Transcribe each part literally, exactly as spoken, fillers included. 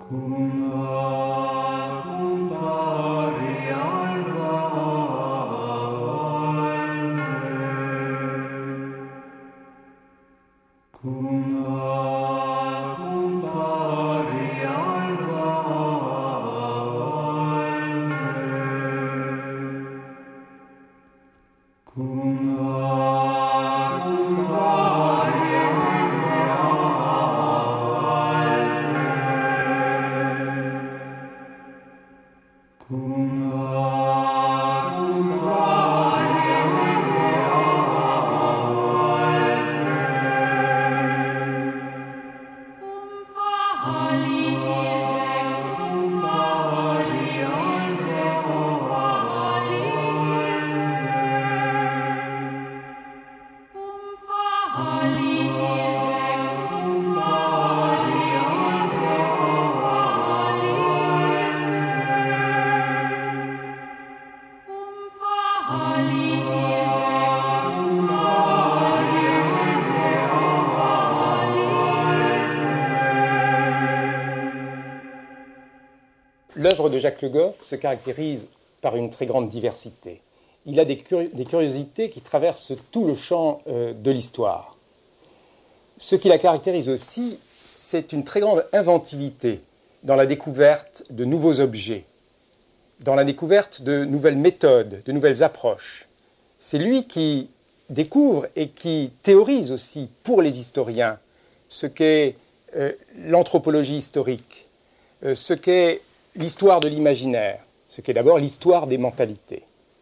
L'œuvre de Jacques Le Goff se caractérise par une très grande diversité. Il a des, curi- des curiosités qui traversent tout le champ euh, de l'histoire. Ce qui la caractérise aussi, c'est une très grande inventivité dans la découverte de nouveaux objets, dans la découverte de nouvelles méthodes, de nouvelles approches. C'est lui qui découvre et qui théorise aussi pour les historiens ce qu'est euh, l'anthropologie historique, euh, ce qu'est l'histoire de l'imaginaire, ce qu'est d'abord l'histoire des mentalités.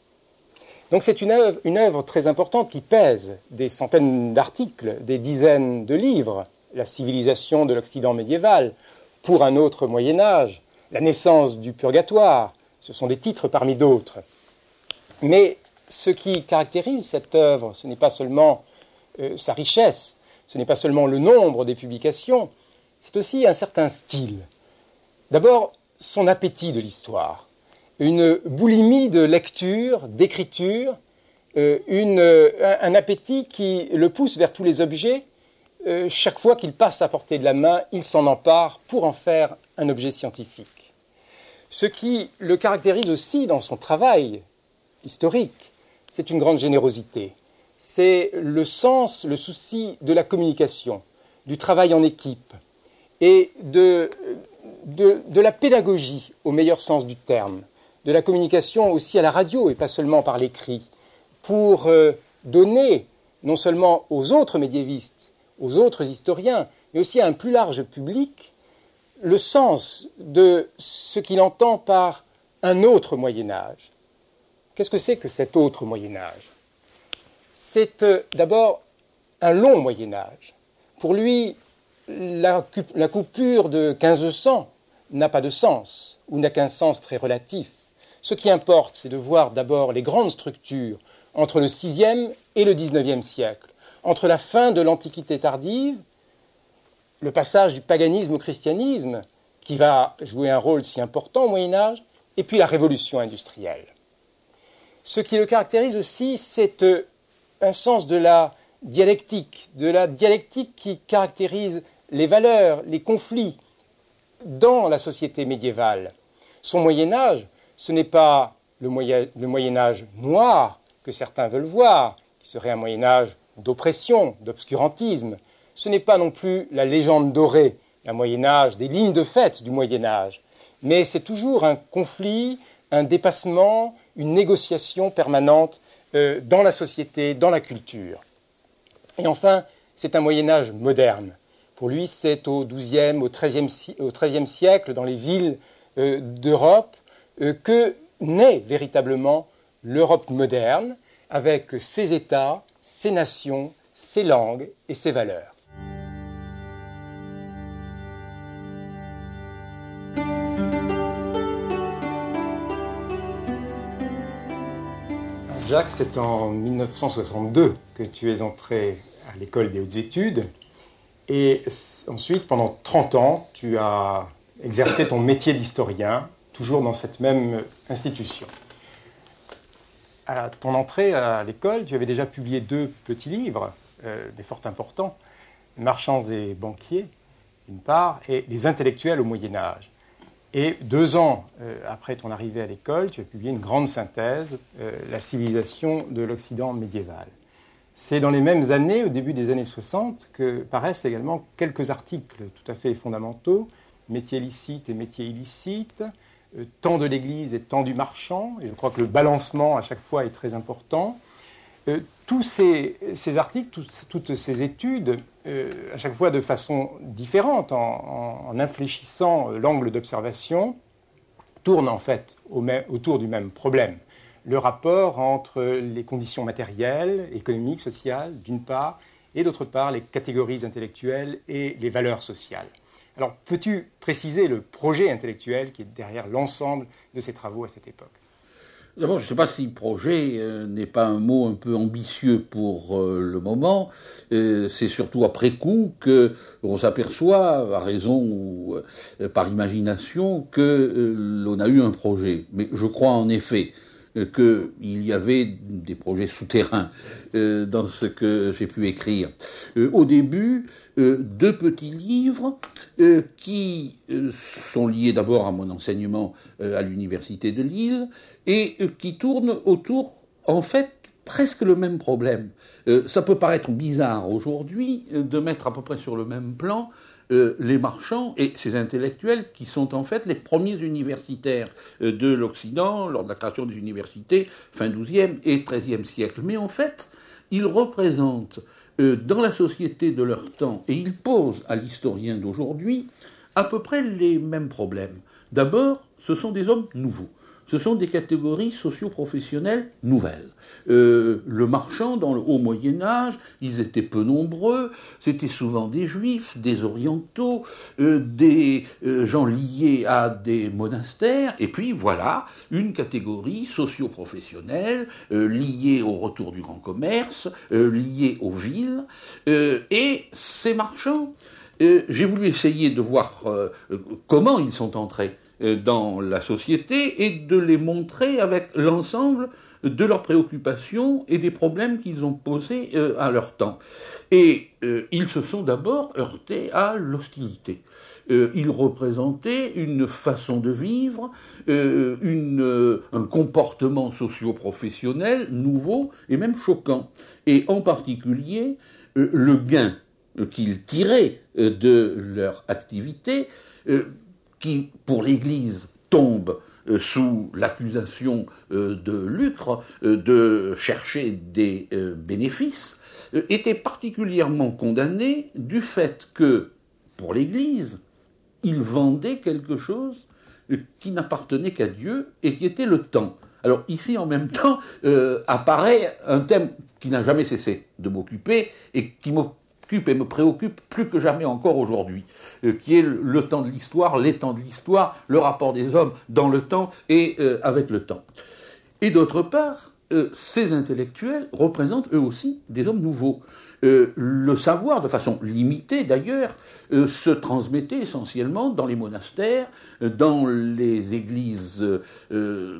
Donc c'est une œuvre, une œuvre très importante qui pèse des centaines d'articles, des dizaines de livres, la civilisation de l'Occident médiéval, pour un autre Moyen-Âge, la naissance du purgatoire, ce sont des titres parmi d'autres. Mais ce qui caractérise cette œuvre, ce n'est pas seulement euh, sa richesse, ce n'est pas seulement le nombre des publications, c'est aussi un certain style. D'abord, son appétit de l'histoire, une boulimie de lecture, d'écriture, euh, une, euh, un appétit qui le pousse vers tous les objets. Euh, chaque fois qu'il passe à portée de la main, il s'en empare pour en faire un objet scientifique. Ce qui le caractérise aussi dans son travail historique, c'est une grande générosité. C'est le sens, le souci de la communication, du travail en équipe et de... De, de la pédagogie au meilleur sens du terme, de la communication aussi à la radio et pas seulement par l'écrit, pour euh, donner non seulement aux autres médiévistes, aux autres historiens, mais aussi à un plus large public, le sens de ce qu'il entend par un autre Moyen-Âge. Qu'est-ce que c'est que cet autre Moyen-Âge ? C'est euh, d'abord un long Moyen-Âge. Pour lui, la, la coupure de quinze cents n'a pas de sens, ou n'a qu'un sens très relatif. Ce qui importe, c'est de voir d'abord les grandes structures entre le sixième et le dix-neuvième siècle, entre la fin de l'Antiquité tardive, le passage du paganisme au christianisme, qui va jouer un rôle si important au Moyen-Âge, et puis la révolution industrielle. Ce qui le caractérise aussi, c'est un sens de la dialectique, de la dialectique qui caractérise les valeurs, les conflits, dans la société médiévale. Son Moyen-Âge, ce n'est pas le, moyen, le Moyen-Âge noir que certains veulent voir, qui serait un Moyen-Âge d'oppression, d'obscurantisme. Ce n'est pas non plus la légende dorée, un Moyen-Âge, des lignes de fête du Moyen-Âge. Mais c'est toujours un conflit, un dépassement, une négociation permanente euh, dans la société, dans la culture. Et enfin, c'est un Moyen-Âge moderne. Pour lui, c'est au douzième, au treizième, au treizième siècle, dans les villes euh, d'Europe, euh, que naît véritablement l'Europe moderne, avec ses États, ses nations, ses langues et ses valeurs. Alors Jacques, c'est en mille neuf cent soixante-deux que tu es entré à l'école des hautes études. Et ensuite, pendant trente ans, tu as exercé ton métier d'historien, toujours dans cette même institution. À ton entrée à l'école, tu avais déjà publié deux petits livres, euh, des fort importants, « Marchands et banquiers », d'une part, et « Les intellectuels au Moyen-Âge ». Et deux ans euh, après ton arrivée à l'école, tu as publié une grande synthèse, euh, La civilisation de l'Occident médiéval. C'est dans les mêmes années, au début des années soixante, que paraissent également quelques articles tout à fait fondamentaux, Métiers licites et métiers illicites, euh, Temps de l'Église et Temps du marchand, et je crois que le balancement à chaque fois est très important. Euh, tous ces, ces articles, tout, toutes ces études, euh, à chaque fois de façon différente, en, en, en infléchissant l'angle d'observation, tournent en fait au même, autour du même problème. Le rapport entre les conditions matérielles, économiques, sociales, d'une part, et d'autre part, les catégories intellectuelles et les valeurs sociales. Alors, peux-tu préciser le projet intellectuel qui est derrière l'ensemble de ces travaux à cette époque ? D'abord, je ne sais pas si projet euh, n'est pas un mot un peu ambitieux pour euh, le moment. Euh, c'est surtout après coup qu'on s'aperçoit, à raison ou euh, par imagination, que euh, l'on a eu un projet. Mais je crois en effet euh, qu'il y avait des projets souterrains euh, dans ce que j'ai pu écrire. Euh, au début, euh, deux petits livres euh, qui euh, sont liés d'abord à mon enseignement euh, à l'université de Lille et euh, qui tournent autour, en fait, presque le même problème. Euh, ça peut paraître bizarre aujourd'hui euh, de mettre à peu près sur le même plan euh, les marchands et ces intellectuels qui sont en fait les premiers universitaires euh, de l'Occident lors de la création des universités fin douzième et treizième siècle. Mais en fait, ils représentent euh, dans la société de leur temps, et ils posent à l'historien d'aujourd'hui à peu près les mêmes problèmes. D'abord, ce sont des hommes nouveaux. Ce sont des catégories socio-professionnelles nouvelles. Euh, le marchand, dans le haut Moyen-Âge, ils étaient peu nombreux, c'était souvent des juifs, des orientaux, euh, des euh, gens liés à des monastères, et puis voilà, une catégorie socio-professionnelle euh, liée au retour du grand commerce, euh, liée aux villes, euh, et ces marchands, euh, j'ai voulu essayer de voir euh, comment ils sont entrés dans la société et de les montrer avec l'ensemble de leurs préoccupations et des problèmes qu'ils ont posés euh, à leur temps. Et euh, ils se sont d'abord heurtés à l'hostilité. Euh, ils représentaient une façon de vivre, euh, une, euh, un comportement socio-professionnel nouveau et même choquant. Et en particulier, euh, le gain euh, qu'ils tiraient euh, de leur activité, euh, qui, pour l'Église, tombe euh, sous l'accusation euh, de lucre, euh, de chercher des euh, bénéfices, euh, était particulièrement condamné du fait que, pour l'Église, il vendait quelque chose euh, qui n'appartenait qu'à Dieu et qui était le temps. Alors ici, en même temps, euh, apparaît un thème qui n'a jamais cessé de m'occuper et qui m'occupe et me préoccupe plus que jamais encore aujourd'hui, euh, qui est le, le temps de l'histoire, les temps de l'histoire, le rapport des hommes dans le temps et euh, avec le temps. Et d'autre part, euh, ces intellectuels représentent eux aussi des hommes nouveaux. Euh, le savoir, de façon limitée d'ailleurs, euh, se transmettait essentiellement dans les monastères, euh, dans les églises euh,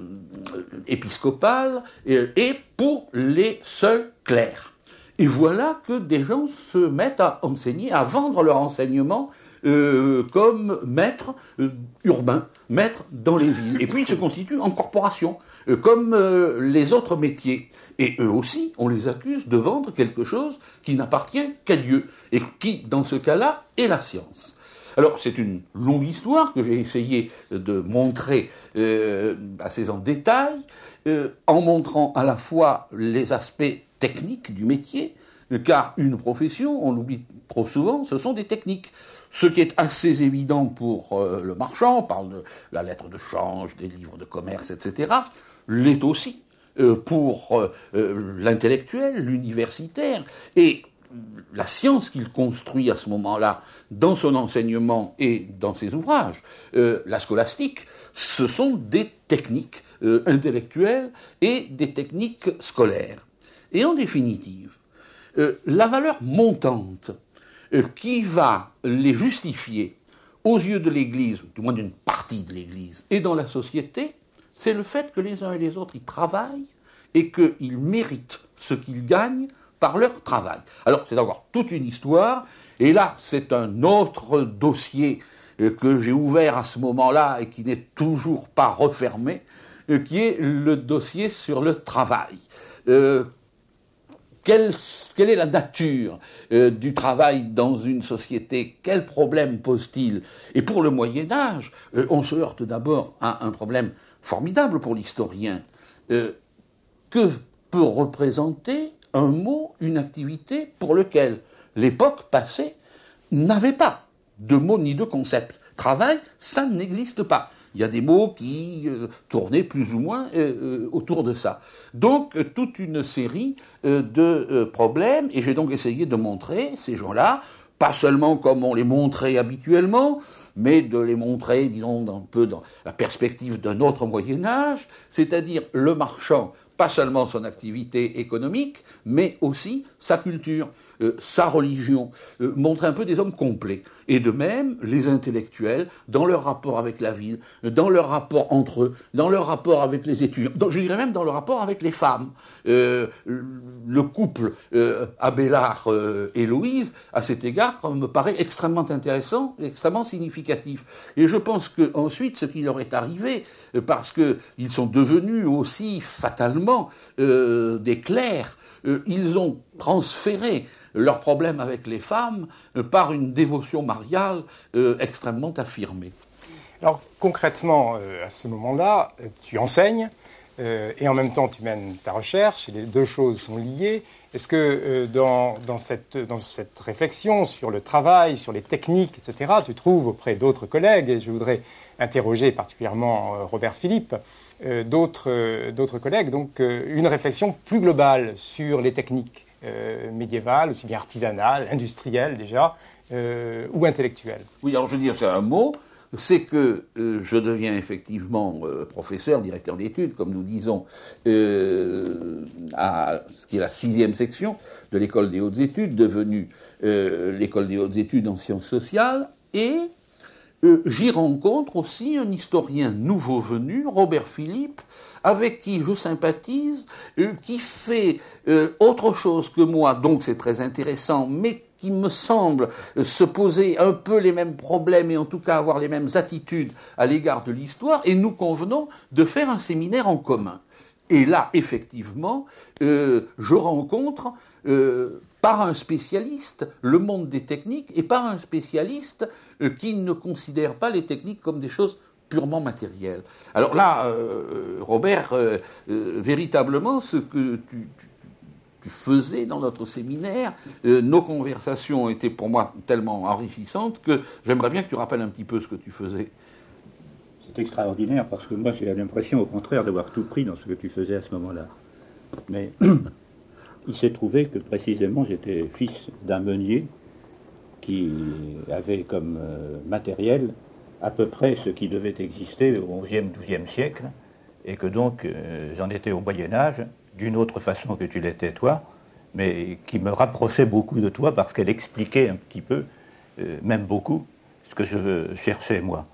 épiscopales euh, et pour les seuls clercs. Et voilà que des gens se mettent à enseigner, à vendre leur enseignement euh, comme maîtres euh, urbains, maîtres dans les villes. Et puis ils se constituent en corporation, euh, comme euh, les autres métiers. Et eux aussi, on les accuse de vendre quelque chose qui n'appartient qu'à Dieu, et qui, dans ce cas-là, est la science. Alors, c'est une longue histoire que j'ai essayé de montrer euh, assez en détail, euh, en montrant à la fois les aspects techniques du métier, car une profession, on l'oublie trop souvent, ce sont des techniques. Ce qui est assez évident pour euh, le marchand, on parle de la lettre de change, des livres de commerce, et cetera, l'est aussi euh, pour euh, l'intellectuel, l'universitaire, et la science qu'il construit à ce moment-là dans son enseignement et dans ses ouvrages, euh, la scolastique, ce sont des techniques euh, intellectuelles et des techniques scolaires. Et en définitive, euh, la valeur montante euh, qui va les justifier aux yeux de l'Église, ou du moins d'une partie de l'Église, et dans la société, c'est le fait que les uns et les autres y travaillent et qu'ils méritent ce qu'ils gagnent par leur travail. Alors, c'est encore toute une histoire, et là, c'est un autre dossier euh, que j'ai ouvert à ce moment-là et qui n'est toujours pas refermé, euh, qui est le dossier sur le travail. Euh, Quelle, quelle est la nature euh, du travail dans une société? Quels problèmes pose-t-il? Et pour le Moyen-Âge, euh, on se heurte d'abord à un problème formidable pour l'historien. Euh, que peut représenter un mot, une activité pour lequel l'époque passée n'avait pas de mots ni de concept? Travail, ça n'existe pas. Il y a des mots qui euh, tournaient plus ou moins euh, euh, autour de ça. Donc, euh, toute une série euh, de euh, problèmes, et j'ai donc essayé de montrer ces gens-là, pas seulement comme on les montrait habituellement, mais de les montrer, disons, un peu dans la perspective d'un autre Moyen-Âge, c'est-à-dire le marchand, pas seulement son activité économique, mais aussi sa culture, euh, sa religion, euh, montrer un peu des hommes complets. Et de même, les intellectuels, dans leur rapport avec la ville, dans leur rapport entre eux, dans leur rapport avec les étudiants, donc, je dirais même dans leur rapport avec les femmes. Euh, le couple euh, Abélard euh, et Louise, à cet égard, me paraît extrêmement intéressant, extrêmement significatif. Et je pense qu'ensuite, ce qui leur est arrivé, parce qu'ils sont devenus aussi fatalement euh, des clercs, euh, ils ont transféré leurs problèmes avec les femmes euh, par une dévotion mariale euh, extrêmement affirmée. Alors concrètement, euh, à ce moment-là, tu enseignes euh, et en même temps tu mènes ta recherche, et les deux choses sont liées. Est-ce que euh, dans, dans, cette, dans cette réflexion sur le travail, sur les techniques, et cetera, tu trouves auprès d'autres collègues, et je voudrais interroger particulièrement euh, Robert Philippe, euh, d'autres, euh, d'autres collègues, donc euh, une réflexion plus globale sur les techniques euh, médiévales, aussi bien artisanales, industrielles déjà, euh, ou intellectuelles? Oui, alors je veux dire, c'est un mot. C'est que euh, je deviens effectivement euh, professeur, directeur d'études, comme nous disons, euh, à ce qui est la sixième section de l'école des hautes études, devenue euh, l'école des hautes études en sciences sociales, et euh, j'y rencontre aussi un historien nouveau venu, Robert Philippe, avec qui je sympathise, euh, qui fait euh, autre chose que moi, donc c'est très intéressant, mais qui me semble se poser un peu les mêmes problèmes et en tout cas avoir les mêmes attitudes à l'égard de l'histoire, et nous convenons de faire un séminaire en commun. Et là, effectivement, euh, je rencontre euh, par un spécialiste le monde des techniques et par un spécialiste euh, qui ne considère pas les techniques comme des choses purement matérielles. Alors là, euh, Robert, euh, euh, véritablement, ce que tu... tu tu faisais dans notre séminaire, euh, nos conversations étaient pour moi tellement enrichissantes que j'aimerais bien que tu rappelles un petit peu ce que tu faisais. C'est extraordinaire parce que moi j'ai l'impression au contraire d'avoir tout pris dans ce que tu faisais à ce moment-là. Mais il s'est trouvé que précisément j'étais fils d'un meunier qui avait comme euh, matériel à peu près ce qui devait exister au onzième, douzième siècle, et que donc euh, j'en étais au Moyen-Âge, d'une autre façon que tu l'étais toi, mais qui me rapprochait beaucoup de toi parce qu'elle expliquait un petit peu, euh, même beaucoup, ce que je cherchais moi.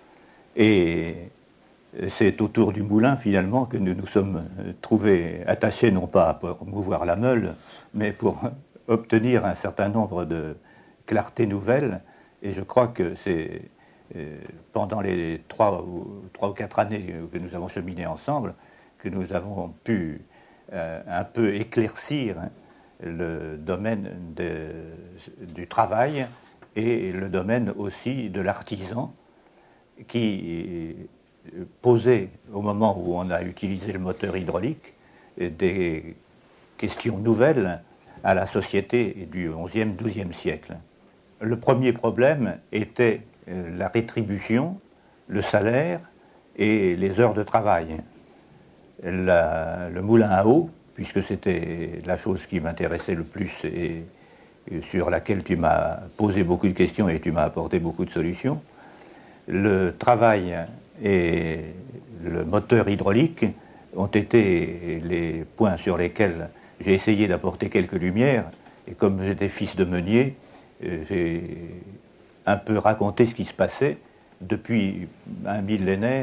Et c'est autour du moulin finalement que nous nous sommes trouvés attachés, non pas pour mouvoir la meule, mais pour obtenir un certain nombre de clartés nouvelles. Et je crois que c'est euh, pendant les trois ou, trois ou quatre années que nous avons cheminé ensemble que nous avons pu Euh, un peu éclaircir hein, le domaine de, du travail et le domaine aussi de l'artisan qui posait, au moment où on a utilisé le moteur hydraulique, des questions nouvelles à la société du onzième, douzième siècle. Le premier problème était la rétribution, le salaire et les heures de travail. La, le moulin à eau, puisque c'était la chose qui m'intéressait le plus et, et sur laquelle tu m'as posé beaucoup de questions et tu m'as apporté beaucoup de solutions. Le travail et le moteur hydraulique ont été les points sur lesquels j'ai essayé d'apporter quelques lumières, et comme j'étais fils de meunier, j'ai un peu raconté ce qui se passait depuis un millénaire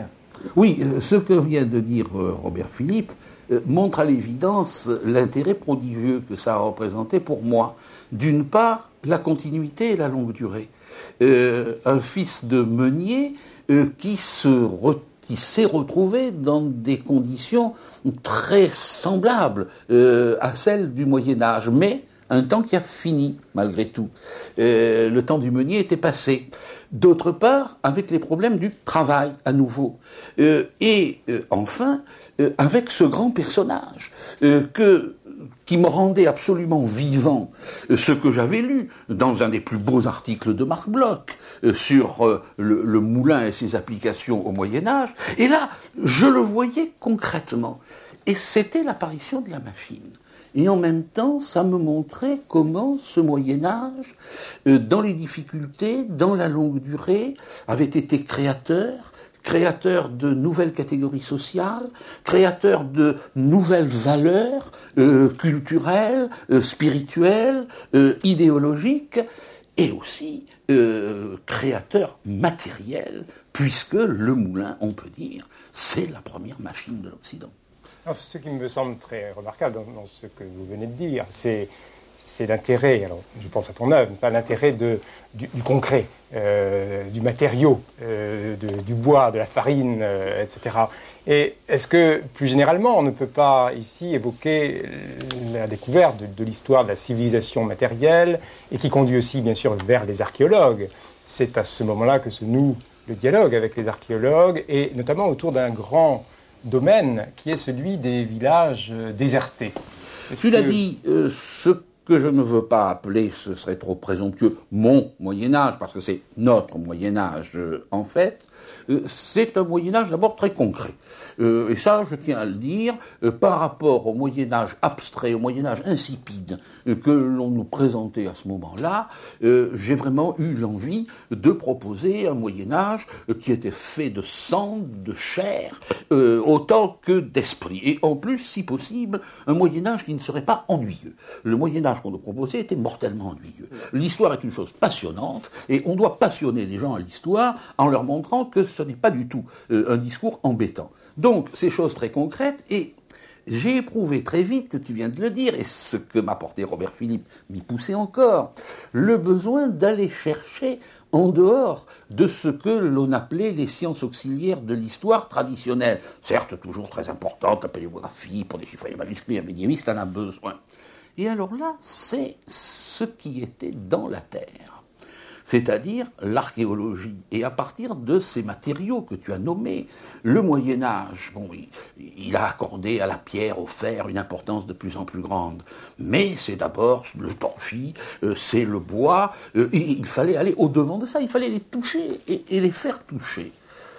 Oui, ce que vient de dire Robert Philippe montre à l'évidence l'intérêt prodigieux que ça a représenté pour moi. D'une part, la continuité et la longue durée. Euh, un fils de meunier euh, qui se retrouve qui s'est retrouvé dans des conditions très semblables euh, à celles du Moyen-Âge, mais un temps qui a fini, malgré tout. Euh, le temps du meunier était passé. D'autre part, avec les problèmes du travail, à nouveau. Euh, et euh, enfin, euh, avec ce grand personnage euh, que... qui me rendait absolument vivant ce que j'avais lu dans un des plus beaux articles de Marc Bloch sur le, le moulin et ses applications au Moyen-Âge. Et là, je le voyais concrètement. Et c'était l'apparition de la machine. Et en même temps, ça me montrait comment ce Moyen-Âge, dans les difficultés, dans la longue durée, avait été créateur, créateur de nouvelles catégories sociales, créateur de nouvelles valeurs euh, culturelles, euh, spirituelles, euh, idéologiques, et aussi euh, créateur matériel, puisque le moulin, on peut dire, c'est la première machine de l'Occident. Alors, ce qui me semble très remarquable dans, dans ce que vous venez de dire, c'est, c'est l'intérêt, alors je pense à ton œuvre, c'est pas l'intérêt de, du, du concret, euh, du matériau, euh, de, du bois, de la farine, euh, et cetera. Et est-ce que, plus généralement, on ne peut pas ici évoquer la découverte de, de l'histoire de la civilisation matérielle, et qui conduit aussi, bien sûr, vers les archéologues. C'est à ce moment-là que se noue le dialogue avec les archéologues, et notamment autour d'un grand domaine qui est celui des villages désertés. Est-ce Cela que... dit, euh, ce que je ne veux pas appeler, ce serait trop présomptueux, mon Moyen-Âge, parce que c'est notre Moyen-Âge euh, en fait, euh, c'est un Moyen-Âge d'abord très concret. Euh, et ça, je tiens à le dire, euh, par rapport au Moyen-Âge abstrait, au Moyen-Âge insipide euh, que l'on nous présentait à ce moment-là, euh, j'ai vraiment eu l'envie de proposer un Moyen-Âge euh, qui était fait de sang, de chair, euh, autant que d'esprit. Et en plus, si possible, un Moyen-Âge qui ne serait pas ennuyeux. Le Moyen-Âge qu'on nous proposait était mortellement ennuyeux. L'histoire est une chose passionnante, et on doit passionner les gens à l'histoire en leur montrant que ce n'est pas du tout euh, un discours embêtant. Donc, ces choses très concrètes, et j'ai éprouvé très vite, tu viens de le dire, et ce que m'apportait Robert Philippe m'y poussait encore, le besoin d'aller chercher en dehors de ce que l'on appelait les sciences auxiliaires de l'histoire traditionnelle. Certes, toujours très importante, la paléographie, pour déchiffrer les manuscrits, un médiéviste en a besoin. Et alors là, c'est ce qui était dans la terre. C'est-à-dire l'archéologie. Et à partir de ces matériaux que tu as nommés, le Moyen-Âge, bon, il, il a accordé à la pierre, au fer, une importance de plus en plus grande. Mais c'est d'abord le torchis, euh, c'est le bois, euh, et il fallait aller au-devant de ça, il fallait les toucher et, et les faire toucher.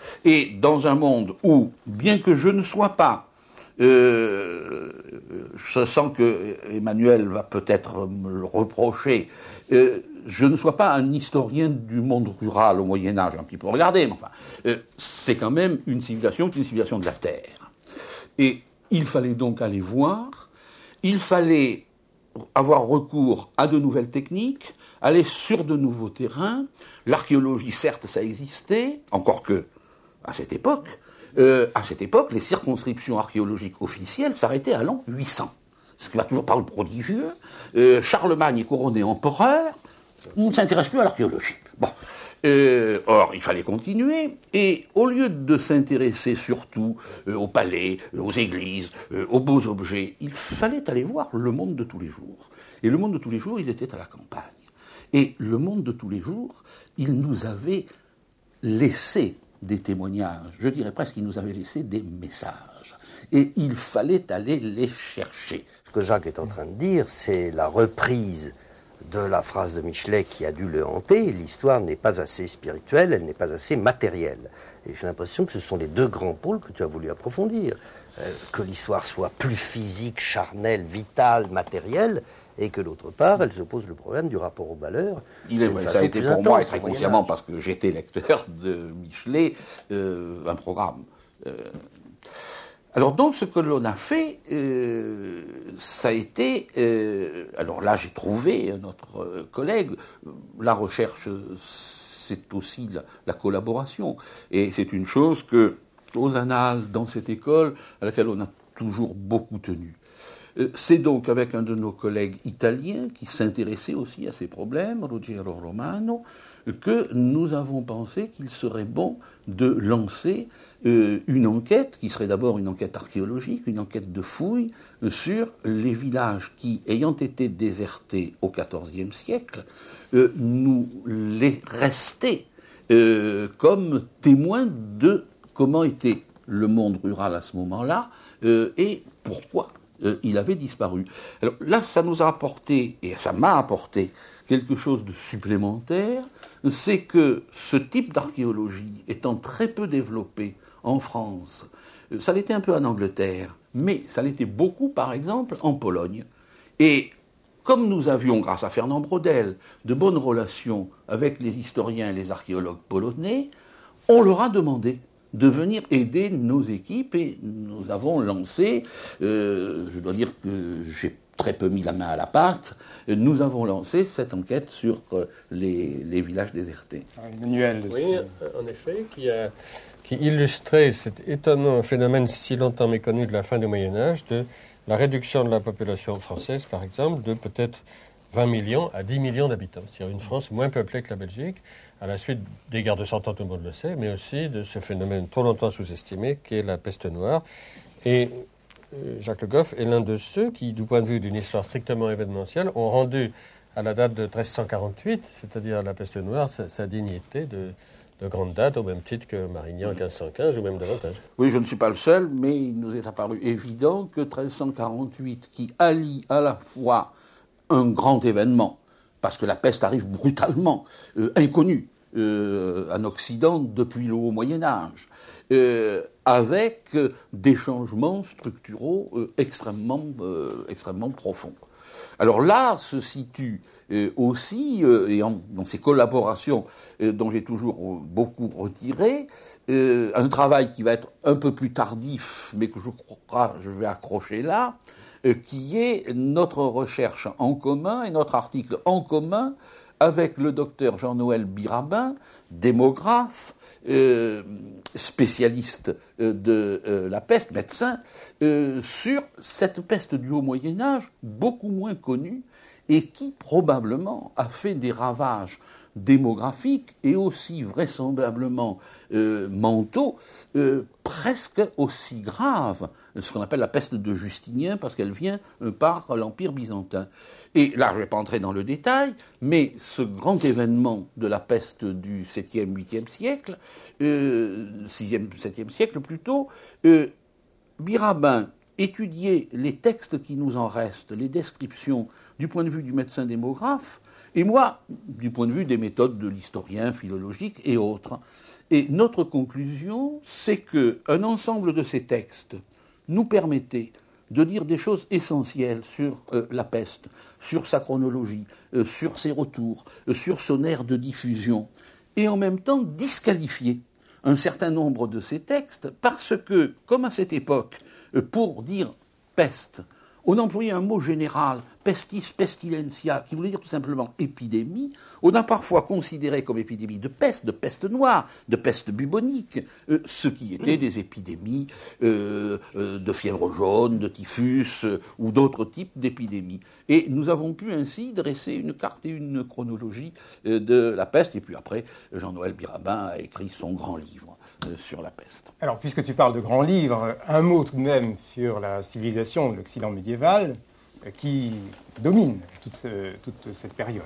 Et dans un monde où, bien que je ne sois pas Euh, je sens que Emmanuel va peut-être me le reprocher, euh, je ne sois pas un historien du monde rural au Moyen-Âge, un petit peu regardé, mais enfin, euh, c'est quand même une civilisation qui est une civilisation de la terre. Et il fallait donc aller voir, il fallait avoir recours à de nouvelles techniques, aller sur de nouveaux terrains. L'archéologie, certes, ça existait, encore que, à cette époque, Euh, à cette époque, les circonscriptions archéologiques officielles s'arrêtaient à l'an huit cents. Ce qui va toujours par le prodigieux. Euh, Charlemagne est couronné empereur, on ne s'intéresse plus à l'archéologie. Bon. Euh, or, il fallait continuer, et au lieu de s'intéresser surtout euh, aux palais, euh, aux églises, euh, aux beaux objets, il fallait aller voir le monde de tous les jours. Et le monde de tous les jours, il était à la campagne. Et le monde de tous les jours, il nous avait laissé des témoignages, je dirais presque qu'il nous avait laissé des messages. Et il fallait aller les chercher. Ce que Jacques est en train de dire, c'est la reprise de la phrase de Michelet qui a dû le hanter. L'histoire n'est pas assez spirituelle, elle n'est pas assez matérielle. Et j'ai l'impression que ce sont les deux grands pôles que tu as voulu approfondir. Euh, que l'histoire soit plus physique, charnelle, vitale, matérielle, et que d'autre part, elle se pose le problème du rapport aux valeurs. Il est vrai, ça a été pour moi, et très consciemment, parce que j'étais lecteur de Michelet, euh, un programme. Euh, alors donc, ce que l'on a fait, euh, ça a été... Euh, alors là, j'ai trouvé notre collègue, la recherche, c'est aussi la, la collaboration. Et c'est une chose que aux annales dans cette école à laquelle on a toujours beaucoup tenu. C'est donc avec un de nos collègues italiens qui s'intéressait aussi à ces problèmes, Ruggero Romano, que nous avons pensé qu'il serait bon de lancer euh, une enquête, qui serait d'abord une enquête archéologique, une enquête de fouille, euh, sur les villages qui, ayant été désertés au quatorzième siècle, euh, nous les restaient euh, comme témoins de comment était le monde rural à ce moment-là euh, et pourquoi Euh, il avait disparu. Alors là, ça nous a apporté, et ça m'a apporté, quelque chose de supplémentaire, c'est que ce type d'archéologie étant très peu développé en France, euh, ça l'était un peu en Angleterre, mais ça l'était beaucoup, par exemple, en Pologne. Et comme nous avions, grâce à Fernand Braudel, de bonnes relations avec les historiens et les archéologues polonais, on leur a demandé de venir aider nos équipes, et nous avons lancé, euh, je dois dire que j'ai très peu mis la main à la pâte, nous avons lancé cette enquête sur les, les villages désertés. Emmanuel. Oui, en effet, qui, a, qui illustrait cet étonnant phénomène si longtemps méconnu de la fin du Moyen-Âge, de la réduction de la population française, par exemple, de peut-être vingt millions à dix millions d'habitants. C'est-à-dire une France moins peuplée que la Belgique, à la suite des guerres de Cent Ans, tout le monde le sait, mais aussi de ce phénomène trop longtemps sous-estimé qu'est la peste noire. Et euh, Jacques Le Goff est l'un de ceux qui, du point de vue d'une histoire strictement événementielle, ont rendu à la date de treize cent quarante-huit, c'est-à-dire la peste noire, sa, sa dignité de, de grande date, au même titre que Marignan en quinze cent quinze, ou même davantage. Oui, je ne suis pas le seul, mais il nous est apparu évident que treize cent quarante-huit, qui allie à la fois un grand événement, parce que la peste arrive brutalement, euh, inconnue euh, en Occident depuis le haut Moyen-Âge, euh, avec euh, des changements structuraux euh, extrêmement, euh, extrêmement profonds. Alors là se situe euh, aussi, euh, et en, dans ces collaborations euh, dont j'ai toujours euh, beaucoup retiré, euh, un travail qui va être un peu plus tardif, mais que je crois je vais accrocher là, euh, qui est notre recherche en commun et notre article en commun avec le docteur Jean-Noël Birabin, démographe, euh, spécialiste euh, de euh, la peste, médecin, euh, sur cette peste du haut Moyen-Âge, beaucoup moins connue, et qui probablement a fait des ravages démographiques et aussi vraisemblablement euh, mentaux, euh, presque aussi graves, ce qu'on appelle la peste de Justinien, parce qu'elle vient euh, par l'Empire byzantin. Et là, je ne vais pas entrer dans le détail, mais ce grand événement de la peste du septième, huitième siècle, euh, sixième, septième siècle plutôt, euh, Birabin étudier les textes qui nous en restent, les descriptions du point de vue du médecin démographe, et moi, du point de vue des méthodes de l'historien philologique et autres. Et notre conclusion, c'est qu'un ensemble de ces textes nous permettait de dire des choses essentielles sur euh, la peste, sur sa chronologie, euh, sur ses retours, euh, sur son aire de diffusion, et en même temps disqualifier un certain nombre de ces textes parce que, comme à cette époque, pour dire peste, on employait un mot général, pestis pestilentia, qui voulait dire tout simplement épidémie. On a parfois considéré comme épidémie de peste, de peste noire, de peste bubonique, euh, ce qui étaient des épidémies euh, euh, de fièvre jaune, de typhus euh, ou d'autres types d'épidémies. Et nous avons pu ainsi dresser une carte et une chronologie euh, de la peste. Et puis après, Jean-Noël Birabin a écrit son grand livre euh, sur la peste. Alors, puisque tu parles de grands livres, un mot tout de même sur la civilisation de l'Occident médiéval euh, qui domine toute, ce, toute cette période.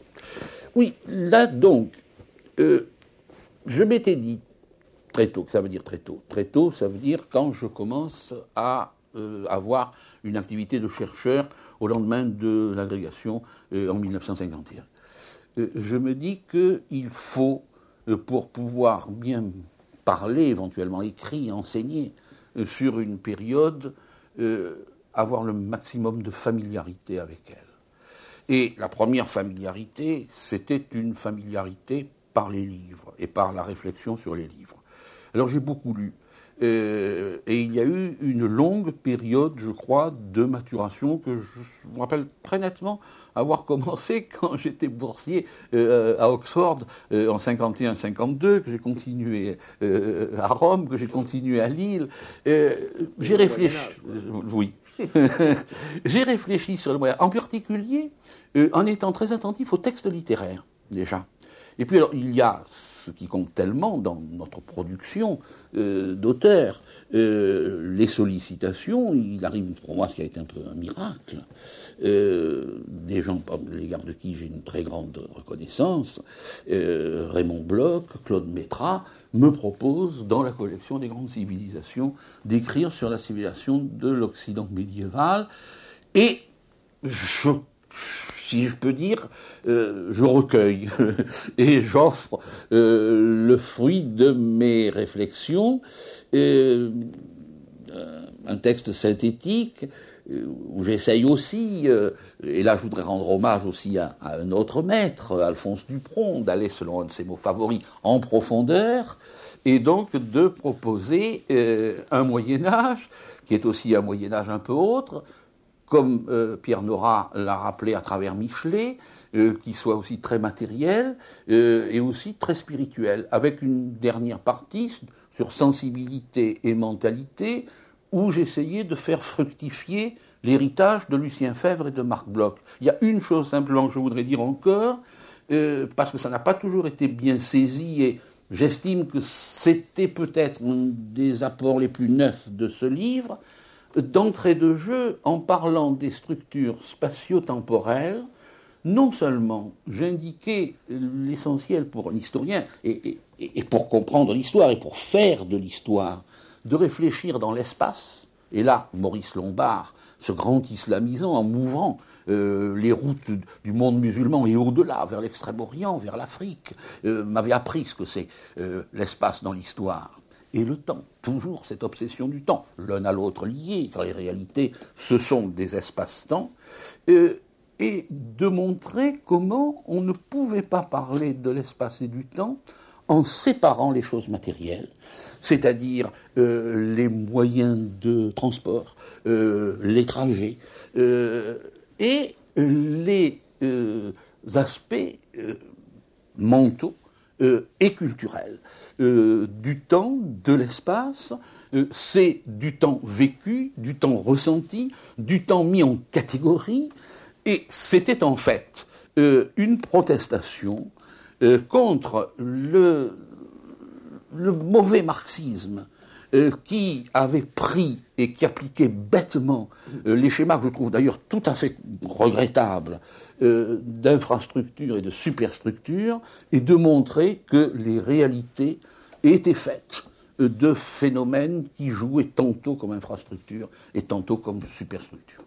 Oui, là donc, euh, je m'étais dit très tôt, que ça veut dire très tôt. Très tôt, ça veut dire quand je commence à euh, avoir une activité de chercheur au lendemain de l'agrégation euh, en dix-neuf cent cinquante et un. Euh, je me dis qu'il faut, euh, pour pouvoir bien parler, éventuellement écrit, enseigner euh, sur une période, euh, avoir le maximum de familiarité avec elle. Et la première familiarité, c'était une familiarité par les livres et par la réflexion sur les livres. Alors j'ai beaucoup lu. Euh, et il y a eu une longue période, je crois, de maturation que je me rappelle très nettement avoir commencé quand j'étais boursier euh, à Oxford euh, en cinquante et un cinquante-deux, que j'ai continué euh, à Rome, que j'ai continué à Lille. Euh, j'ai réfléchi... Euh, oui. J'ai réfléchi sur le moyen, en particulier euh, en étant très attentif aux textes littéraires, déjà. Et puis alors, il y a ce qui compte tellement dans notre production euh, d'auteurs, euh, les sollicitations. Il arrive pour moi ce qui a été un peu un miracle, euh, des gens à l'égard de qui j'ai une très grande reconnaissance, euh, Raymond Bloch, Claude Métras, me proposent dans la collection des grandes civilisations d'écrire sur la civilisation de l'Occident médiéval, et je si je peux dire, euh, je recueille et j'offre euh, le fruit de mes réflexions, euh, un texte synthétique euh, où j'essaye aussi, euh, et là je voudrais rendre hommage aussi à, à un autre maître, Alphonse Dupron, d'aller, selon un de ses mots favoris, en profondeur, et donc de proposer euh, un Moyen-Âge, qui est aussi un Moyen-Âge un peu autre, comme euh, Pierre Nora l'a rappelé à travers Michelet, euh, qui soit aussi très matériel euh, et aussi très spirituel, avec une dernière partie sur sensibilité et mentalité, où j'essayais de faire fructifier l'héritage de Lucien Febvre et de Marc Bloch. Il y a une chose simplement que je voudrais dire encore, euh, parce que ça n'a pas toujours été bien saisi, et j'estime que c'était peut-être un des apports les plus neufs de ce livre, d'entrée de jeu, en parlant des structures spatio-temporelles, non seulement j'indiquais l'essentiel pour un historien, et, et, et pour comprendre l'histoire, et pour faire de l'histoire, de réfléchir dans l'espace, et là, Maurice Lombard, ce grand islamisant, en m'ouvrant euh, les routes du monde musulman et au-delà, vers l'Extrême-Orient, vers l'Afrique, euh, m'avait appris ce que c'est euh, l'espace dans l'histoire. Et le temps, toujours cette obsession du temps, l'un à l'autre liés, car les réalités, ce sont des espaces-temps, euh, et de montrer comment on ne pouvait pas parler de l'espace et du temps en séparant les choses matérielles, c'est-à-dire euh, les moyens de transport, euh, les trajets, euh, et les euh, aspects euh, mentaux euh, et culturels. Euh, du temps, de l'espace, euh, c'est du temps vécu, du temps ressenti, du temps mis en catégorie, et c'était en fait euh, une protestation euh, contre le, le mauvais marxisme euh, qui avait pris et qui appliquait bêtement euh, les schémas que je trouve d'ailleurs tout à fait regrettables euh, d'infrastructures et de superstructures, et de montrer que les réalités étaient faites euh, de phénomènes qui jouaient tantôt comme infrastructure et tantôt comme superstructure.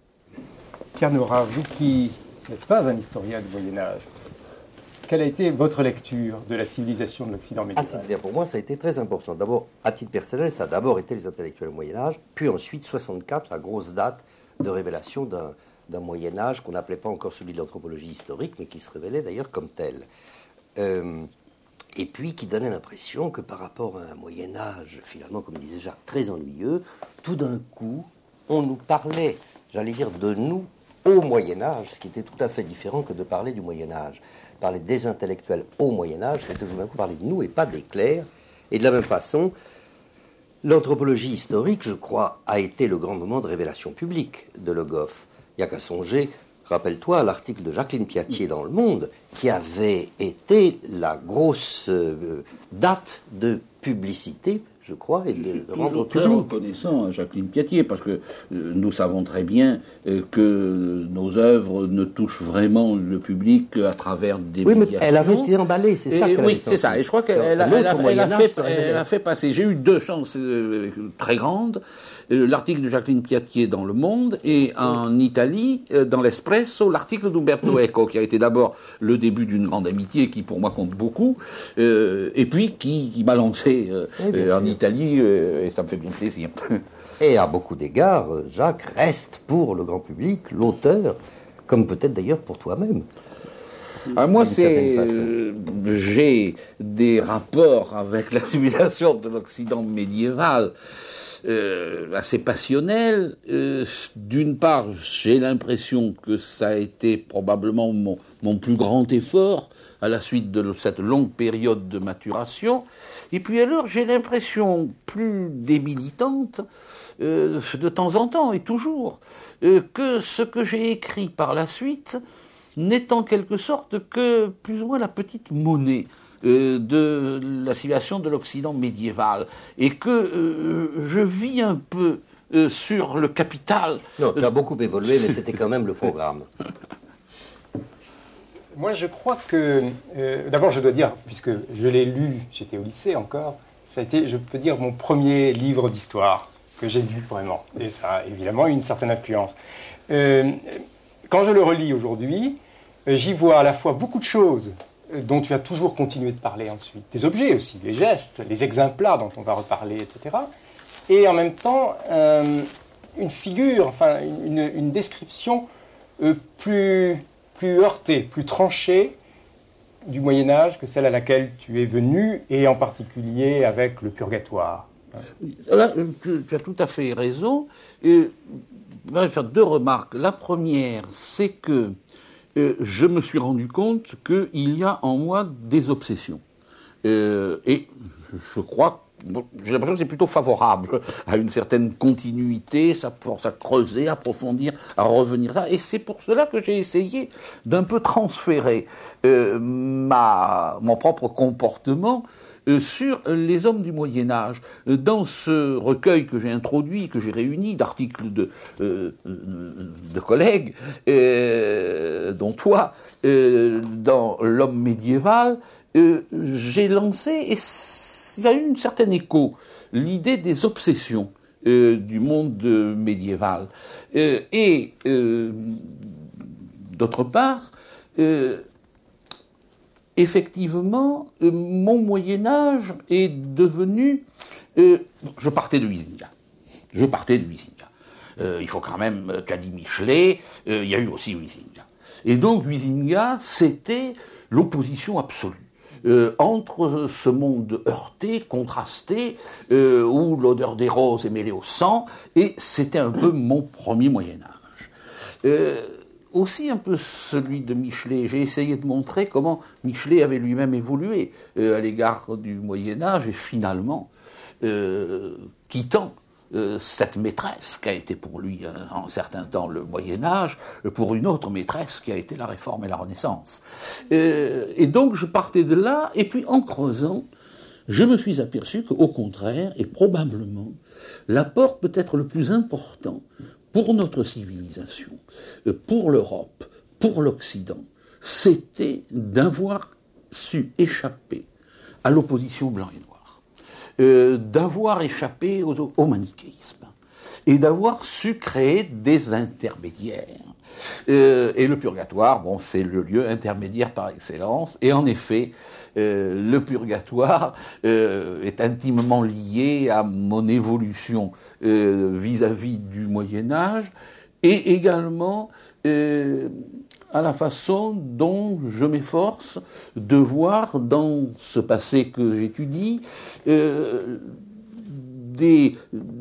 Pierre Nora, vous qui n'êtes pas un historien du Moyen-Âge, quelle a été votre lecture de la civilisation de l'Occident médiéval ? Ah, c'est-à-dire pour moi, ça a été très important. D'abord, à titre personnel, ça a d'abord été les intellectuels au Moyen-Âge, puis ensuite, soixante-quatre, la grosse date de révélation d'un, d'un Moyen-Âge qu'on n'appelait pas encore celui de l'anthropologie historique, mais qui se révélait d'ailleurs comme tel. Euh, et puis qui donnait l'impression que par rapport à un Moyen-Âge, finalement, comme disait Jacques, très ennuyeux, tout d'un coup, on nous parlait, j'allais dire, de nous au Moyen-Âge, ce qui était tout à fait différent que de parler du Moyen-Âge. Parler des intellectuels au Moyen-Âge, c'était tout d'un coup parler de nous et pas des clercs. Et de la même façon, l'anthropologie historique, je crois, a été le grand moment de révélation publique de Le Goff. Il n'y a qu'à songer, rappelle-toi, l'article de Jacqueline Piatier dans Le Monde, qui avait été la grosse euh, date de publicité, je crois, et de Je suis rendre toujours très public. reconnaissant à Jacqueline Piatier, parce que euh, nous savons très bien euh, que nos œuvres ne touchent vraiment le public qu'à travers des Oui, mais médiations. elle avait été emballée, c'est ça Et, qu'elle oui, avait c'est ça. senti. Et je crois qu'elle elle a, L'autre elle a- elle a Moyen-Âge, fait, ça révélait. elle a fait passer. J'ai eu deux chances euh, très grandes. Euh, l'article de Jacqueline Piatier dans Le Monde, et en Italie, euh, dans l'Espresso, l'article d'Umberto Eco, qui a été d'abord le début d'une grande amitié qui, pour moi, compte beaucoup, euh, et puis qui, qui m'a lancé euh, Oui, bien euh, en sûr. Italie, euh, et ça me fait bien plaisir. Et à beaucoup d'égards, Jacques reste pour le grand public l'auteur, comme peut-être d'ailleurs pour toi-même. Ah, moi, c'est, euh, j'ai des rapports avec la civilisation de l'Occident médiéval euh, assez passionnels. Euh, d'une part, j'ai l'impression que ça a été probablement mon, mon plus grand effort à la suite de cette longue période de maturation. Et puis alors, j'ai l'impression plus débilitante, euh, de temps en temps et toujours, euh, que ce que j'ai écrit par la suite n'est en quelque sorte que plus ou moins la petite monnaie euh, de la civilisation de l'Occident médiéval, et que euh, je vis un peu euh, sur le capital. Non, tu as beaucoup évolué, mais c'était quand même le programme. Moi, je crois que... Euh, d'abord, je dois dire, puisque je l'ai lu, j'étais au lycée encore, ça a été, je peux dire, mon premier livre d'histoire que j'ai lu vraiment. Et ça a évidemment eu une certaine influence. Euh, quand je le relis aujourd'hui, j'y vois à la fois beaucoup de choses dont tu as toujours continué de parler ensuite, des objets aussi, les gestes, les exemples dont on va reparler, et cetera. Et en même temps, euh, une figure, enfin une, une description euh, plus, plus heurtée, plus tranchée du Moyen-Âge que celle à laquelle tu es venu, et en particulier avec le purgatoire. Là, tu, tu as tout à fait raison. Et, je vais faire deux remarques. La première, c'est que Euh, je me suis rendu compte qu'il y a en moi des obsessions. Euh, et je crois, bon, j'ai l'impression que c'est plutôt favorable à une certaine continuité, ça force à creuser, à approfondir, à revenir là. Et c'est pour cela que j'ai essayé d'un peu transférer euh, ma, mon propre comportement Euh, sur les hommes du Moyen-Âge. Euh, dans ce recueil que j'ai introduit, que j'ai réuni d'articles de, euh, de collègues, euh, dont toi, euh, dans l'homme médiéval, euh, j'ai lancé, et il y a eu une certaine écho, l'idée des obsessions euh, du monde médiéval. Euh, et, euh, d'autre part, euh, effectivement, euh, mon Moyen-Âge est devenu... Euh, je partais de Huizinga. Je partais de Huizinga. Euh, il faut quand même, euh, qu'a dit Michelet, euh, il y a eu aussi Huizinga. Et donc Huizinga, c'était l'opposition absolue euh, entre ce monde heurté, contrasté, euh, où l'odeur des roses est mêlée au sang, et c'était un peu mon premier Moyen-Âge. Euh, Aussi un peu celui de Michelet. J'ai essayé de montrer comment Michelet avait lui-même évolué euh, à l'égard du Moyen-Âge, et finalement, euh, quittant euh, cette maîtresse qui a été pour lui en un certain temps le Moyen-Âge, pour une autre maîtresse qui a été la Réforme et la Renaissance. Euh, et donc je partais de là, et puis en creusant, je me suis aperçu qu'au contraire, et probablement, l'apport peut-être le plus important pour notre civilisation, pour l'Europe, pour l'Occident, c'était d'avoir su échapper à l'opposition blanc et noir, euh, d'avoir échappé au, au manichéisme, et d'avoir su créer des intermédiaires. Euh, et le purgatoire, bon, c'est le lieu intermédiaire par excellence, et en effet, euh, le purgatoire euh, est intimement lié à mon évolution euh, vis-à-vis du Moyen-Âge, et également euh, à la façon dont je m'efforce de voir dans ce passé que j'étudie euh, des,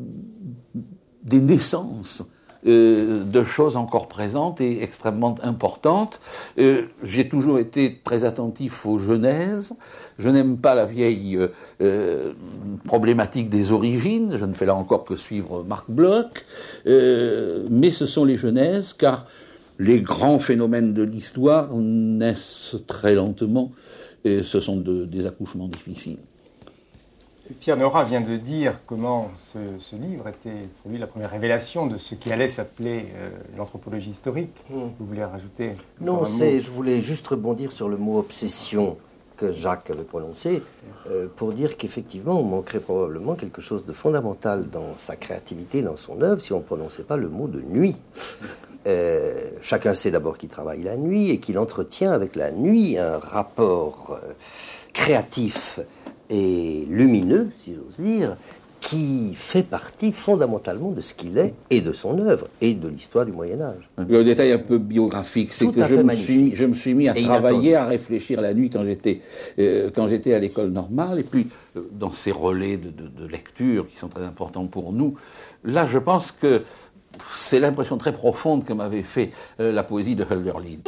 des naissances Euh, de choses encore présentes et extrêmement importantes. Euh, j'ai toujours été très attentif aux genèses. Je n'aime pas la vieille euh, euh, problématique des origines. Je ne fais là encore que suivre Marc Bloch. Euh, mais ce sont les genèses, car les grands phénomènes de l'histoire naissent très lentement, et ce sont de, des accouchements difficiles. Pierre Nora vient de dire comment ce, ce livre était pour lui la première révélation de ce qui allait s'appeler euh, l'anthropologie historique. Mmh. Vous voulez rajouter Non, c'est, je voulais juste rebondir sur le mot obsession que Jacques avait prononcé, euh, pour dire qu'effectivement, on manquerait probablement quelque chose de fondamental dans sa créativité, dans son œuvre, si on ne prononçait pas le mot de nuit. Euh, chacun sait d'abord qu'il travaille la nuit et qu'il entretient avec la nuit un rapport euh, créatif et lumineux, si j'ose dire, qui fait partie fondamentalement de ce qu'il est et de son œuvre et de l'histoire du Moyen-Âge. Le détail un peu biographique, c'est que je me, suis, je me suis mis à et travailler, à réfléchir la nuit quand j'étais, euh, quand j'étais à l'école normale, et puis euh, dans ces relais de, de, de lecture qui sont très importants pour nous, là je pense que c'est l'impression très profonde que m'avait fait euh, la poésie de Hölderlin.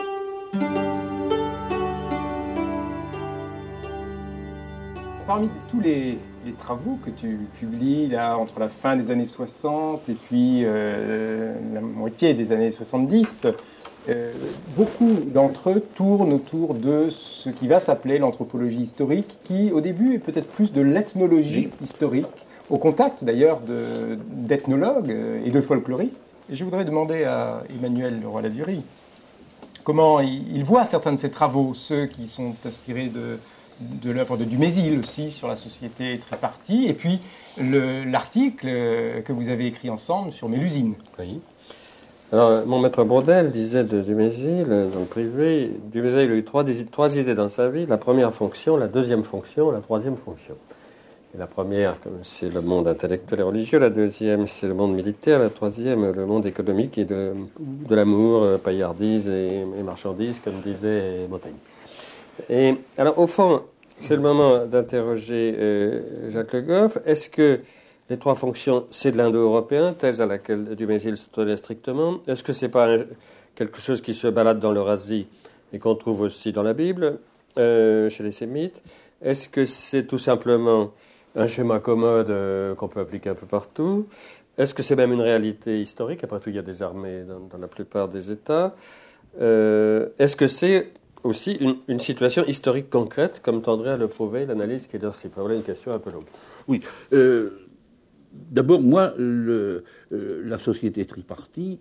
Parmi tous les, les travaux que tu publies là, entre la fin des années soixante et puis euh, la moitié des années soixante-dix, euh, beaucoup d'entre eux tournent autour de ce qui va s'appeler l'anthropologie historique, qui au début est peut-être plus de l'ethnologie historique, au contact d'ailleurs de, d'ethnologues et de folkloristes. Et je voudrais demander à Emmanuel Leroy-Ladurie comment il, il voit certains de ces travaux, ceux qui sont inspirés de... de l'œuvre de Dumézil aussi sur la société tripartie, et puis le, l'article que vous avez écrit ensemble sur Mélusine. Oui. Alors, mon maître Braudel disait de Dumézil, dans le privé, Dumézil a eu trois, trois idées dans sa vie, la première fonction, la deuxième fonction, la troisième fonction. Et la première, c'est le monde intellectuel et religieux, la deuxième, c'est le monde militaire, la troisième, le monde économique et de, de l'amour, paillardise et, et marchandise, comme disait Montaigne. Et alors, au fond, c'est le moment d'interroger euh, Jacques Le Goff. Est-ce que les trois fonctions, c'est de l'indo-européen, thèse à laquelle Dumézil se tenait strictement? Est-ce que c'est pas un, quelque chose qui se balade dans l'Eurasie et qu'on trouve aussi dans la Bible, euh, chez les Sémites? Est-ce que c'est tout simplement un schéma commode euh, qu'on peut appliquer un peu partout? Est-ce que c'est même une réalité historique? Après tout, il y a des armées dans, dans la plupart des États. Euh, est-ce que c'est aussi une, une situation historique concrète, comme tendrait à le prouver l'analyse qui est dans ce Voilà une question un peu longue. Oui. Euh, d'abord, moi, le, euh, la société tripartie,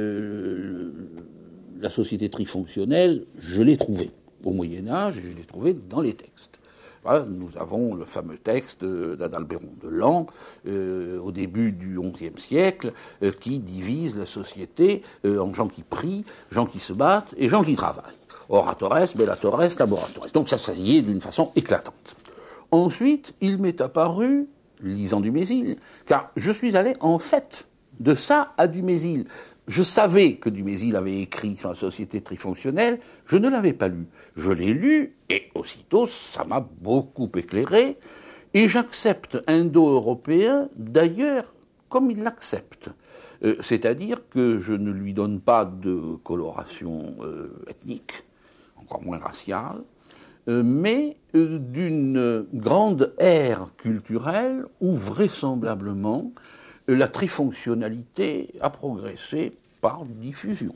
euh, la société trifonctionnelle, je l'ai trouvée au Moyen-Âge, et je l'ai trouvée dans les textes. Voilà, nous avons le fameux texte d'Adalbéron de Laon, euh, au début du onzième siècle, euh, qui divise la société euh, en gens qui prient, gens qui se battent et gens qui travaillent. Oratores, bellatores, laboratores. Donc ça, ça y est d'une façon éclatante. Ensuite, il m'est apparu, lisant Dumézil, car je suis allé en fait de ça à Dumézil. Je savais que Dumézil avait écrit sur la société trifonctionnelle, je ne l'avais pas lu. Je l'ai lu, et aussitôt, ça m'a beaucoup éclairé, et j'accepte indo-européen, d'ailleurs, comme il l'accepte. Euh, c'est-à-dire que je ne lui donne pas de coloration euh, ethnique, encore moins raciale, euh, mais euh, d'une grande ère culturelle où vraisemblablement euh, la trifonctionnalité a progressé par diffusion.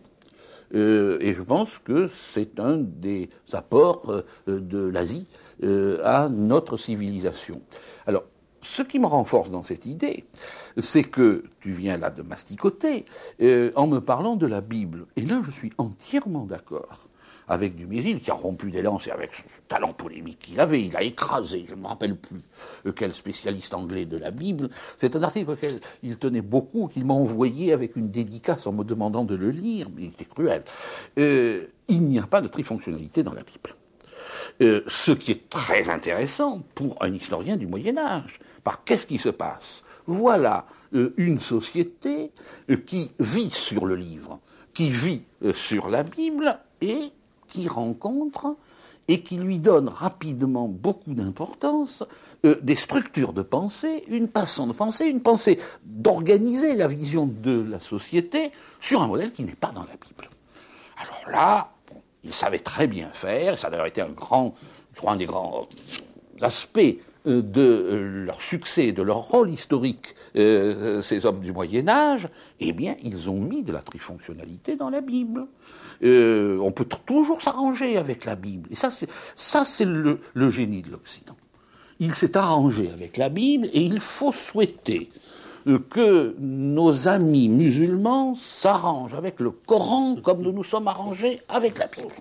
Euh, et je pense que c'est un des apports euh, de l'Asie euh, à notre civilisation. Alors, ce qui me renforce dans cette idée, c'est que tu viens là de masticoter euh, en me parlant de la Bible. Et là, je suis entièrement d'accord avec Dumézil, qui a rompu des lances et avec ce talent polémique qu'il avait. Il a écrasé, je ne me rappelle plus euh, quel spécialiste anglais de la Bible. C'est un article auquel il tenait beaucoup, qu'il m'a envoyé avec une dédicace en me demandant de le lire, mais il était cruel. Euh, il n'y a pas de trifonctionnalité dans la Bible. Euh, ce qui est très intéressant pour un historien du Moyen-Âge. Par qu'est-ce qui se passe? Voilà euh, une société euh, qui vit sur le livre, qui vit euh, sur la Bible et qui rencontre et qui lui donne rapidement beaucoup d'importance euh, des structures de pensée, une façon de penser, une pensée d'organiser la vision de la société sur un modèle qui n'est pas dans la Bible. Alors là, bon, il savait très bien faire, ça a d'ailleurs été un grand, je crois, un des grands aspects euh, de euh, leur succès, de leur rôle historique, euh, ces hommes du Moyen-Âge, eh bien, ils ont mis de la trifonctionnalité dans la Bible. Euh, on peut t- toujours s'arranger avec la Bible. Et ça, c'est, ça, c'est le, le génie de l'Occident. Il s'est arrangé avec la Bible et il faut souhaiter euh, que nos amis musulmans s'arrangent avec le Coran comme nous nous sommes arrangés avec la Bible.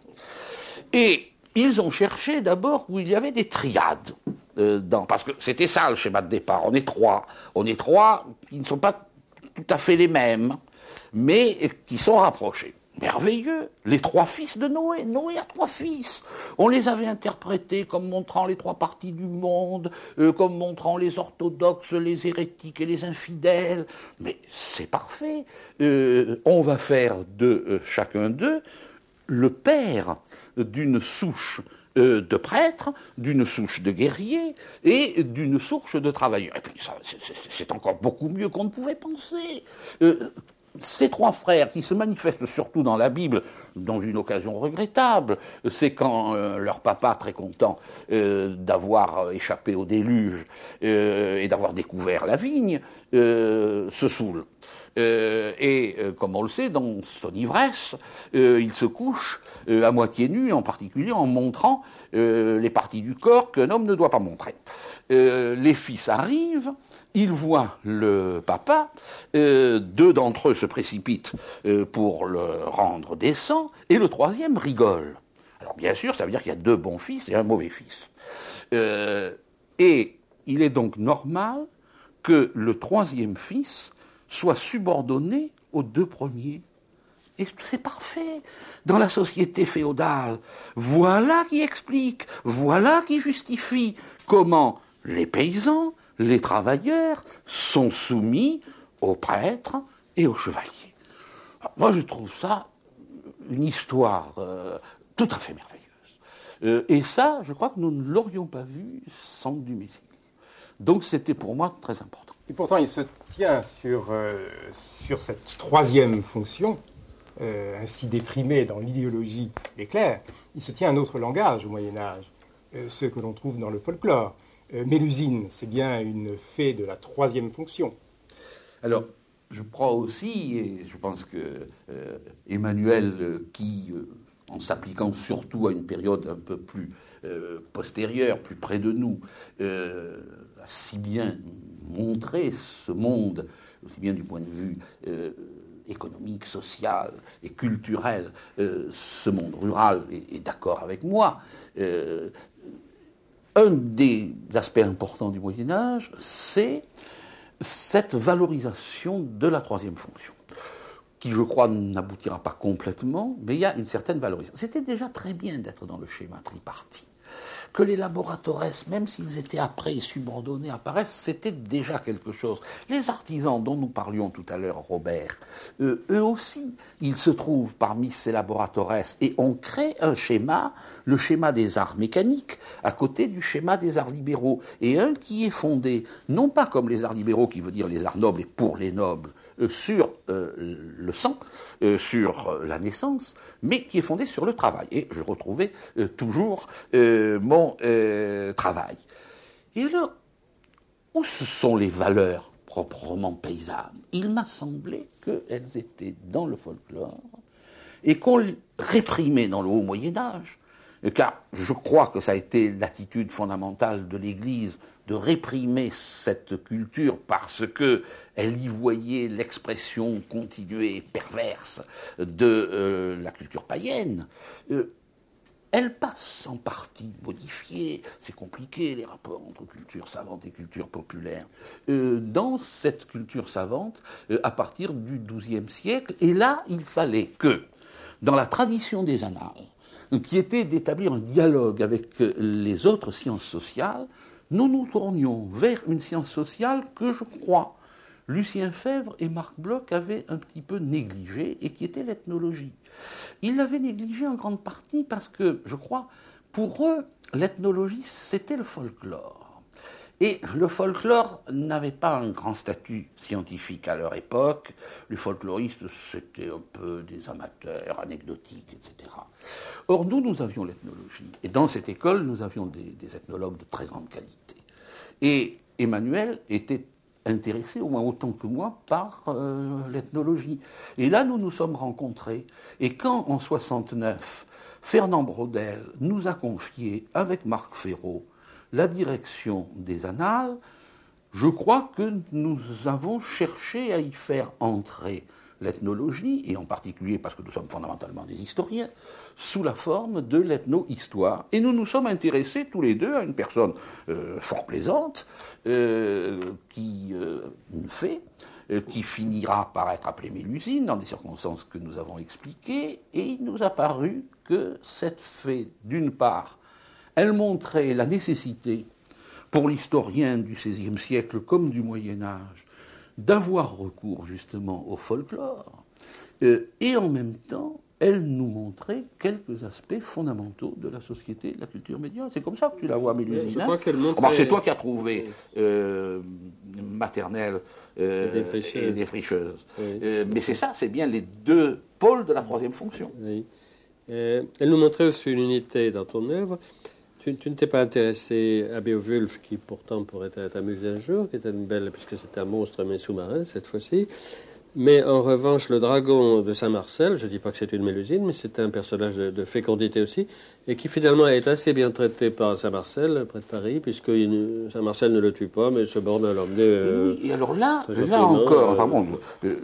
Et ils ont cherché d'abord où il y avait des triades. Euh, dans, parce que c'était ça le schéma de départ. On est trois. On est trois qui ne sont pas tout à fait les mêmes, mais qui sont rapprochés. merveilleux. Les trois fils de Noé. Noé a trois fils. On les avait interprétés comme montrant les trois parties du monde, euh, comme montrant les orthodoxes, les hérétiques et les infidèles. Mais c'est parfait. Euh, on va faire de euh, chacun d'eux le père d'une souche euh, de prêtres, d'une souche de guerriers et d'une souche de travailleurs. Et puis ça, c'est, c'est, c'est encore beaucoup mieux qu'on ne pouvait penser. Euh, Ces trois frères, qui se manifestent surtout dans la Bible, dans une occasion regrettable, c'est quand euh, leur papa, très content euh, d'avoir échappé au déluge euh, et d'avoir découvert la vigne, euh, se saoule. Euh, et euh, comme on le sait, dans son ivresse, euh, il se couche euh, à moitié nu, en particulier en montrant euh, les parties du corps qu'un homme ne doit pas montrer. Euh, les fils arrivent, ils voient le papa, euh, deux d'entre eux se précipitent euh, pour le rendre décent, et le troisième rigole. Alors bien sûr, ça veut dire qu'il y a deux bons fils et un mauvais fils. Euh, et il est donc normal que le troisième fils soit subordonné aux deux premiers. Et c'est parfait. Dans la société féodale, voilà qui explique, voilà qui justifie comment les paysans, les travailleurs sont soumis aux prêtres et aux chevaliers. Alors, moi, je trouve ça une histoire euh, tout à fait merveilleuse. Euh, et ça, je crois que nous ne l'aurions pas vu sans Dumézil. Donc c'était pour moi très important. Et pourtant, il se tient sur, euh, sur cette troisième fonction, euh, ainsi déprimée dans l'idéologie des clercs. Il se tient un autre langage au Moyen-Âge, euh, ce que l'on trouve dans le folklore. Euh, Mélusine, c'est bien une fée de la troisième fonction. Alors, je crois aussi, et je pense que euh, Emmanuel, euh, qui, euh, en s'appliquant surtout à une période un peu plus euh, postérieure, plus près de nous, euh, a si bien montré ce monde, aussi bien du point de vue euh, économique, social et culturel, euh, ce monde rural est, est d'accord avec moi. Euh, un des aspects importants du Moyen-Âge, c'est cette valorisation de la troisième fonction, qui, je crois, n'aboutira pas complètement, mais il y a une certaine valorisation. C'était déjà très bien d'être dans le schéma tripartite. Que les laboratores, même s'ils étaient après subordonnés, apparaissent, c'était déjà quelque chose. Les artisans dont nous parlions tout à l'heure, Robert, euh, eux aussi, ils se trouvent parmi ces laboratores et on crée un schéma, le schéma des arts mécaniques, à côté du schéma des arts libéraux. Et un qui est fondé, non pas comme les arts libéraux, qui veut dire les arts nobles et pour les nobles, euh, sur euh, le sang, euh, sur euh, la naissance, mais qui est fondé sur le travail. Et je retrouvais euh, toujours euh, mon Euh, travail. Et alors, où ce sont les valeurs proprement paysannes? Il m'a semblé qu'elles étaient dans le folklore et qu'on les réprimait dans le haut Moyen-Âge, car je crois que ça a été l'attitude fondamentale de l'Église de réprimer cette culture parce qu'elle y voyait l'expression continuée et perverse de euh, la culture païenne. Euh, Elle passe en partie modifiée, c'est compliqué les rapports entre culture savante et culture populaire, euh, dans cette culture savante euh, à partir du douzième siècle. Et là, il fallait que, dans la tradition des annales, qui était d'établir un dialogue avec les autres sciences sociales, nous nous tournions vers une science sociale que je crois Lucien Febvre et Marc Bloch avaient un petit peu négligé et qui était l'ethnologie. Ils l'avaient négligé en grande partie parce que, je crois, pour eux, l'ethnologie, c'était le folklore. Et le folklore n'avait pas un grand statut scientifique à leur époque. Les folkloristes, c'était un peu des amateurs anecdotiques, et cetera. Or, nous, nous avions l'ethnologie. Et dans cette école, nous avions des, des ethnologues de très grande qualité. Et Emmanuel était intéressé, au moins autant que moi, par euh, l'ethnologie. Et là, nous nous sommes rencontrés. Et quand, en soixante-neuf, Fernand Braudel nous a confié, avec Marc Ferraud, la direction des Annales, je crois que nous avons cherché à y faire entrer l'ethnologie, et en particulier parce que nous sommes fondamentalement des historiens, sous la forme de l'ethno-histoire. Et nous nous sommes intéressés tous les deux à une personne euh, fort plaisante, euh, qui, euh, une fée, euh, qui finira par être appelée Mélusine, dans des circonstances que nous avons expliquées, et il nous a paru que cette fée, d'une part, elle montrait la nécessité, pour l'historien du seizième siècle comme du Moyen-Âge, d'avoir recours justement au folklore, euh, et en même temps, elle nous montrait quelques aspects fondamentaux de la société, de la culture médiane. C'est comme ça que tu la vois, Mélusine. Je hein crois qu'elle montrait... Alors, c'est toi qui as trouvé euh, maternelle euh, Et défricheuse. et défricheuse. Oui. Euh, mais c'est ça, c'est bien les deux pôles de la troisième fonction. Oui. Euh, elle nous montrait aussi une unité dans ton œuvre. Tu, tu ne t'es pas intéressé à Beowulf, qui pourtant pourrait t'amuser un jour, qui était une belle, puisque c'était un monstre mais sous-marin cette fois-ci. Mais en revanche, le dragon de Saint-Marcel, je ne dis pas que c'est une Mélusine, mais c'est un personnage de, de fécondité aussi, et qui finalement est assez bien traité par Saint-Marcel, près de Paris, puisque il, Saint-Marcel ne le tue pas, mais se borne à l'emmener. Euh, oui, et alors là, là gentiment, encore, euh, enfin bon, euh,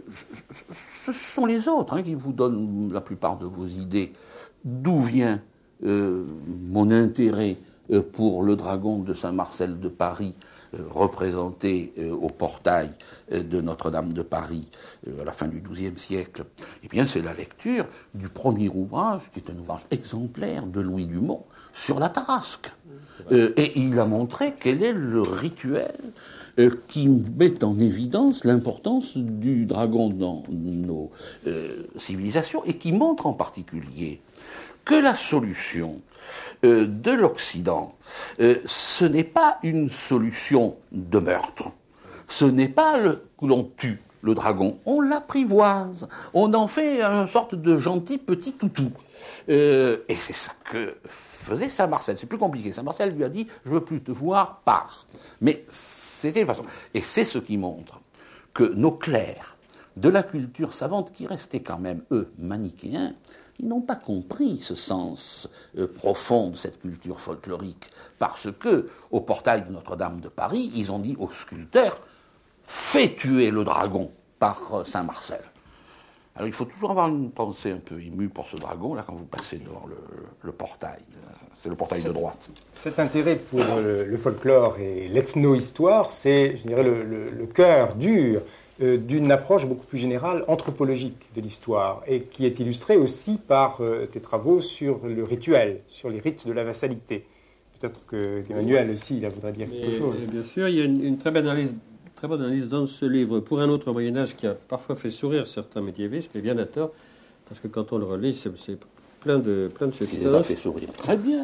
ce sont les autres hein, qui vous donnent la plupart de vos idées. D'où vient euh, mon intérêt euh, pour le dragon de Saint-Marcel de Paris, euh, représenté euh, au portail euh, de Notre-Dame de Paris euh, à la fin du douzième siècle? Eh bien, c'est la lecture du premier ouvrage, qui est un ouvrage exemplaire de Louis Dumont, sur la Tarasque. Euh, et il a montré quel est le rituel euh, qui met en évidence l'importance du dragon dans nos euh, civilisations, et qui montre en particulier que la solution euh, de l'Occident, euh, ce n'est pas une solution de meurtre, ce n'est pas le, que l'on tue le dragon, on l'apprivoise, on en fait une sorte de gentil petit toutou. Euh, et c'est ça que faisait Saint-Marcel. C'est plus compliqué. Saint-Marcel lui a dit « je veux plus te voir, pars ». Mais c'était une façon. Et c'est ce qui montre que nos clercs de la culture savante, qui restaient quand même, eux, manichéens, ils n'ont pas compris ce sens euh, profond de cette culture folklorique, parce que, au portail de Notre-Dame de Paris, ils ont dit aux sculpteurs « fais tuer le dragon par euh, Saint-Marcel ». Alors il faut toujours avoir une pensée un peu émue pour ce dragon, là, quand vous passez devant le, le portail. C'est le portail de droite. Cet intérêt pour le, le folklore et l'ethno-histoire, c'est, je dirais, le, le, le cœur dur euh, d'une approche beaucoup plus générale, anthropologique de l'histoire, et qui est illustrée aussi par euh, tes travaux sur le rituel, sur les rites de la vassalité. Peut-être que Emmanuel aussi, il voudrait dire quelque chose. Bien sûr, il y a une, une très belle analyse très bonne analyse dans ce livre, pour un autre Moyen-Âge qui a parfois fait sourire certains médiévistes, mais bien à tort, parce que quand on le relit, c'est, c'est plein de, plein de substances. Il les a fait sourire très bien.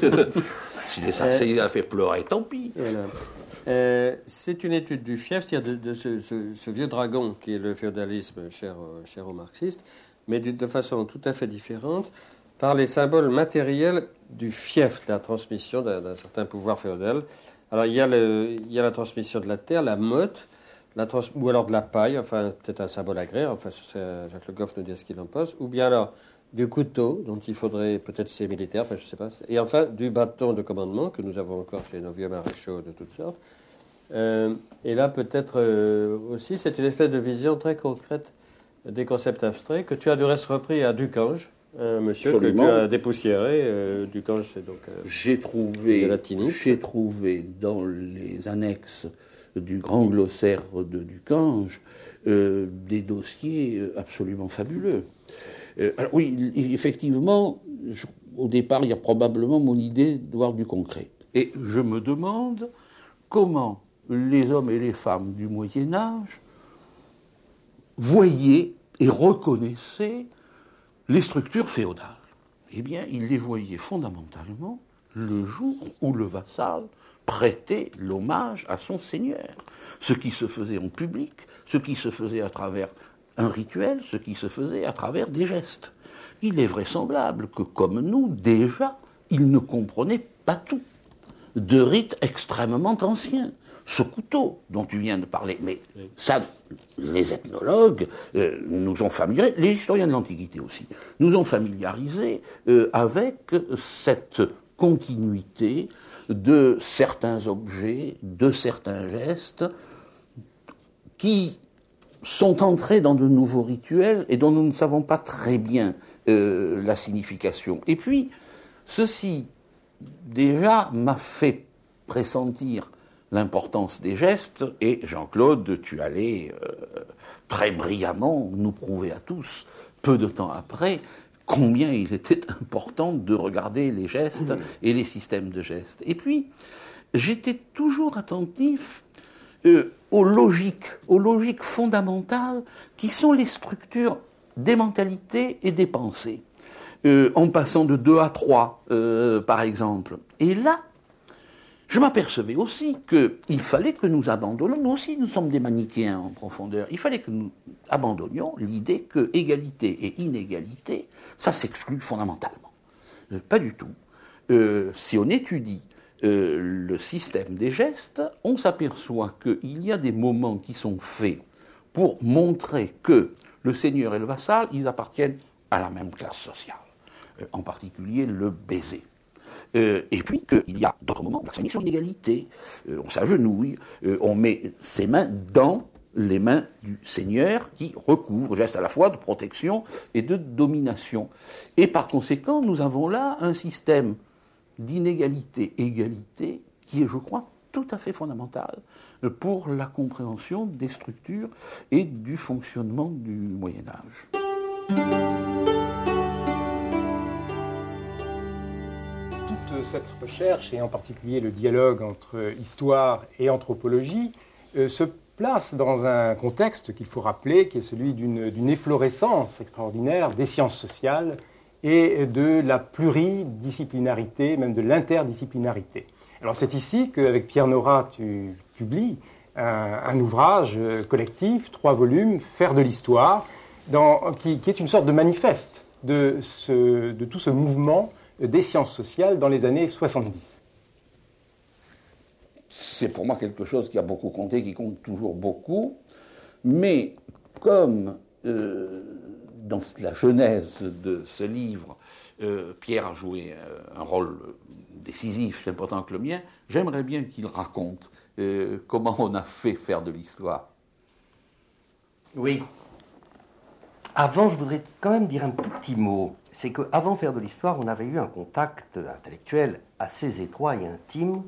S'il les a, euh, les a fait pleurer, tant pis. Voilà. Euh, c'est une étude du fief, c'est-à-dire de, de ce, ce, ce vieux dragon qui est le féodalisme cher, cher aux marxistes, mais de, de façon tout à fait différente, par les symboles matériels du fief, la transmission d'un, d'un certain pouvoir féodal. Alors, il y, a le, il y a la transmission de la terre, la motte, la trans, ou alors de la paille, enfin, peut-être un symbole agraire, enfin, Jacques Le Goff nous dit ce qu'il en pense, ou bien alors du couteau, dont il faudrait peut-être ces militaires, enfin, je ne sais pas, et enfin, du bâton de commandement, que nous avons encore chez nos vieux maréchaux de toutes sortes. Euh, et là, peut-être euh, aussi, c'est une espèce de vision très concrète des concepts abstraits, que tu as du reste repris à Ducange, un monsieur Absolument. que tu as dépoussiéré. Euh, Ducange, c'est donc... Euh, j'ai trouvé, j'ai trouvé dans les annexes du grand glossaire de Ducange euh, des dossiers absolument fabuleux. Euh, alors oui, effectivement, je, au départ, il y a probablement mon idée de voir du concret. Et je me demande comment les hommes et les femmes du Moyen-Âge voyaient et reconnaissaient les structures féodales. Eh bien, ils les voyaient fondamentalement le jour où le vassal prêtait l'hommage à son seigneur. Ce qui se faisait en public, ce qui se faisait à travers un rituel, ce qui se faisait à travers des gestes. Il est vraisemblable que, comme nous, déjà, ils ne comprenaient pas tout. De rites extrêmement anciens. Ce couteau dont tu viens de parler, mais ça, les ethnologues euh, nous ont familiarisé, les historiens de l'Antiquité aussi, nous ont familiarisés euh, avec cette continuité de certains objets, de certains gestes, qui sont entrés dans de nouveaux rituels et dont nous ne savons pas très bien euh, la signification. Et puis, ceci déjà m'a fait pressentir l'importance des gestes, et Jean-Claude, tu allais euh, très brillamment nous prouver à tous, peu de temps après, combien il était important de regarder les gestes et les systèmes de gestes. Et puis, j'étais toujours attentif euh, aux logiques, aux logiques fondamentales qui sont les structures des mentalités et des pensées, euh, en passant de deux à trois, euh, par exemple. Et là, je m'apercevais aussi qu'il fallait que nous abandonnions, nous aussi nous sommes des manichéens en profondeur, il fallait que nous abandonnions l'idée que égalité et inégalité, ça s'exclut fondamentalement. Euh, pas du tout. Euh, si on étudie euh, le système des gestes, on s'aperçoit qu'il y a des moments qui sont faits pour montrer que le seigneur et le vassal, ils appartiennent à la même classe sociale, euh, en particulier le baiser. Euh, et puis qu'il y a d'autres moments, la mission d'égalité, euh, on s'agenouille, euh, on met ses mains dans les mains du Seigneur qui recouvre, geste à la fois de protection et de domination. Et par conséquent, nous avons là un système d'inégalité-égalité qui est, je crois, tout à fait fondamental pour la compréhension des structures et du fonctionnement du Moyen-Âge. Toute cette recherche, et en particulier le dialogue entre histoire et anthropologie, euh, se place dans un contexte qu'il faut rappeler, qui est celui d'une, d'une efflorescence extraordinaire des sciences sociales et de la pluridisciplinarité, même de l'interdisciplinarité. Alors c'est ici qu'avec Pierre Nora, tu publies un, un ouvrage collectif, trois volumes, Faire de l'histoire, dans, qui, qui est une sorte de manifeste de, ce, de tout ce mouvement des sciences sociales dans les années soixante-dix. C'est pour moi quelque chose qui a beaucoup compté, qui compte toujours beaucoup, mais comme euh, dans la genèse de ce livre, euh, Pierre a joué euh, un rôle décisif, important que le mien, j'aimerais bien qu'il raconte euh, comment on a fait Faire de l'histoire. Oui. Avant, je voudrais quand même dire un tout petit mot. C'est qu'avant Faire de l'histoire, on avait eu un contact intellectuel assez étroit et intime,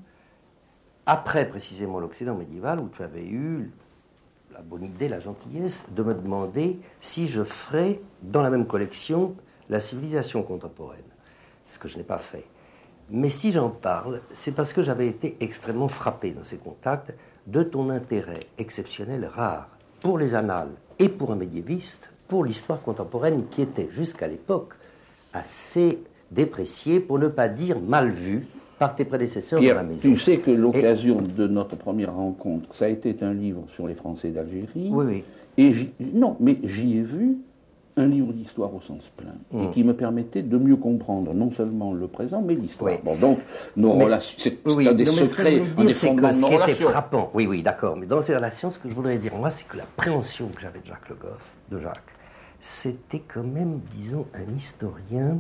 après précisément l'Occident médiéval, où tu avais eu la bonne idée, la gentillesse de me demander si je ferais dans la même collection la civilisation contemporaine, ce que je n'ai pas fait. Mais si j'en parle, c'est parce que j'avais été extrêmement frappé dans ces contacts de ton intérêt exceptionnel, rare, pour les annales et pour un médiéviste, pour l'histoire contemporaine qui était jusqu'à l'époque assez dépréciée, pour ne pas dire mal vue, par tes prédécesseurs Pierre, dans la maison. Tu sais que l'occasion et... de notre première rencontre, ça a été un livre sur les Français d'Algérie. Oui, oui. Et j'y... non, mais j'y ai vu un livre d'histoire au sens plein, mmh. et qui me permettait de mieux comprendre non seulement le présent, mais l'histoire. Oui. Bon, donc, nos mais, relations, c'est, oui, c'est un des non, secrets, un des fondements de nos relations. Ce qui était frappant, oui, oui, d'accord, mais dans ces relations, ce que je voudrais dire, moi, c'est que la préhension que j'avais de Jacques Le Goff, de Jacques, c'était quand même, disons, un historien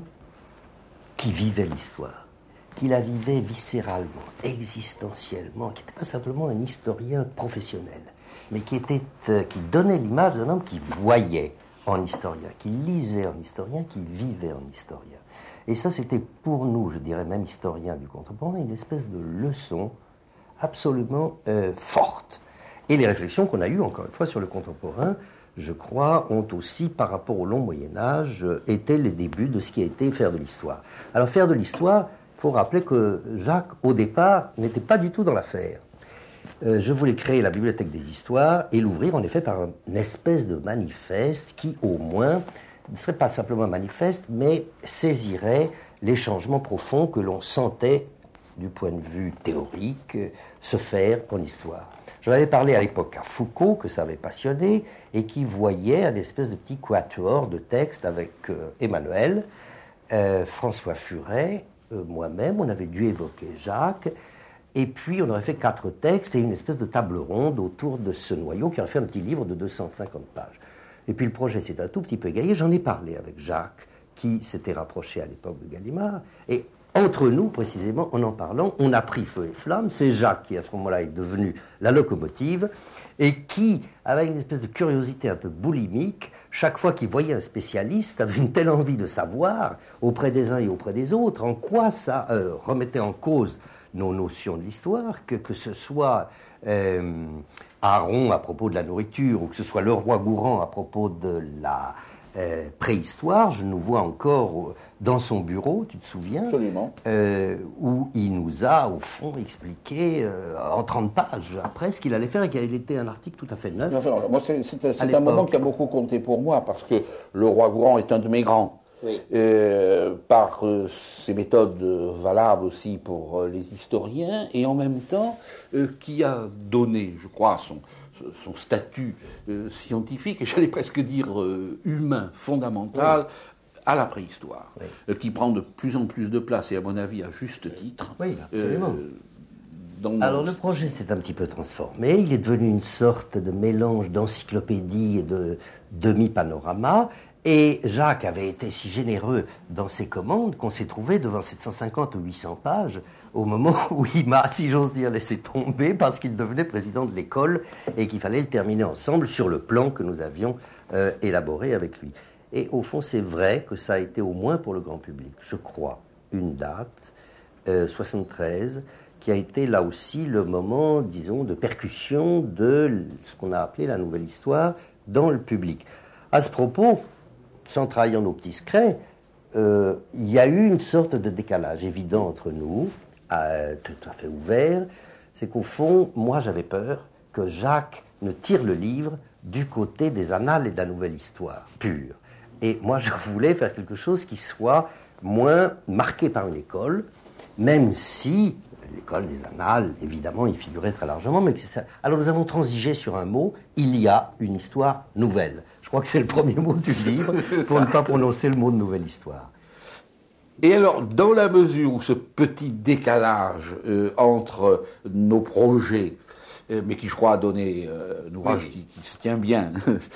qui vivait l'histoire, qui la vivait viscéralement, existentiellement, qui n'était pas simplement un historien professionnel, mais qui, était, euh, qui donnait l'image d'un homme qui voyait en historien, qui lisait en historien, qui vivait en historien. Et ça, c'était pour nous, je dirais même historiens du contemporain, une espèce de leçon absolument euh, forte. Et les réflexions qu'on a eues, encore une fois, sur le contemporain, je crois, ont aussi, par rapport au long Moyen-Âge, euh, été les débuts de ce qui a été Faire de l'histoire. Alors, Faire de l'histoire, il faut rappeler que Jacques, au départ, n'était pas du tout dans l'affaire. Euh, je voulais créer la Bibliothèque des Histoires et l'ouvrir, en effet, par une espèce de manifeste qui, au moins, ne serait pas simplement un manifeste, mais saisirait les changements profonds que l'on sentait, du point de vue théorique, se faire en histoire. J'en avais parlé à l'époque à Foucault, que ça avait passionné, et qui voyait un espèce de petit quatuor de textes avec euh, Emmanuel, euh, François Furet, euh, moi-même. On avait dû évoquer Jacques, et puis on aurait fait quatre textes et une espèce de table ronde autour de ce noyau qui aurait fait un petit livre de deux cent cinquante pages. Et puis le projet s'est un tout petit peu égayé. J'en ai parlé avec Jacques, qui s'était rapproché à l'époque de Gallimard, et entre nous, précisément, en en parlant, on a pris feu et flamme. C'est Jacques qui, à ce moment-là, est devenu la locomotive. et qui, avec une espèce de curiosité un peu boulimique, chaque fois qu'il voyait un spécialiste, avait une telle envie de savoir, auprès des uns et auprès des autres, en quoi ça euh, remettait en cause nos notions de l'histoire, que, que ce soit euh, Aaron à propos de la nourriture, ou que ce soit le roi Gourand à propos de la euh, préhistoire. Je nous vois encore dans son bureau, tu te souviens? Absolument. Euh, où il nous a, au fond, expliqué euh, en trente pages après ce qu'il allait faire, et qu'il était un article tout à fait neuf. Enfin, moi, c'est, c'est, c'est un moment qui a beaucoup compté pour moi, parce que le roi Gourand est un de mes grands. Oui. Euh, par euh, ses méthodes euh, valables aussi pour euh, les historiens, et en même temps euh, qui a donné, je crois, son, son statut euh, scientifique, et j'allais presque dire euh, humain, fondamental, oui. à la préhistoire, oui. euh, qui prend de plus en plus de place, et à mon avis à juste titre. Oui, absolument. Euh, dans Alors nos... le projet s'est un petit peu transformé, il est devenu une sorte de mélange d'encyclopédie et de demi-panorama. Et Jacques avait été si généreux dans ses commandes qu'on s'est trouvé devant sept cent cinquante ou huit cents pages au moment où il m'a, si j'ose dire, laissé tomber parce qu'il devenait président de l'école et qu'il fallait le terminer ensemble sur le plan que nous avions euh, élaboré avec lui. Et au fond, c'est vrai que ça a été au moins pour le grand public, je crois, une date, euh, soixante-treize, qui a été là aussi le moment, disons, de percussion de ce qu'on a appelé la nouvelle histoire dans le public. À ce propos, sans trahir nos petits secrets, euh, il y a eu une sorte de décalage évident entre nous, euh, tout à fait ouvert. C'est qu'au fond, moi j'avais peur que Jacques ne tire le livre du côté des annales et de la nouvelle histoire pure. Et moi je voulais faire quelque chose qui soit moins marqué par une école, même si l'école des annales, évidemment, y figurait très largement. Mais c'est ça. Alors nous avons transigé sur un mot, il y a une histoire nouvelle. Je crois que c'est le premier mot du livre, pour ne pas prononcer le mot de nouvelle histoire. Et alors, dans la mesure où ce petit décalage euh, entre nos projets, euh, mais qui, je crois, a donné euh, un ouvrage oui. qui, qui se tient bien,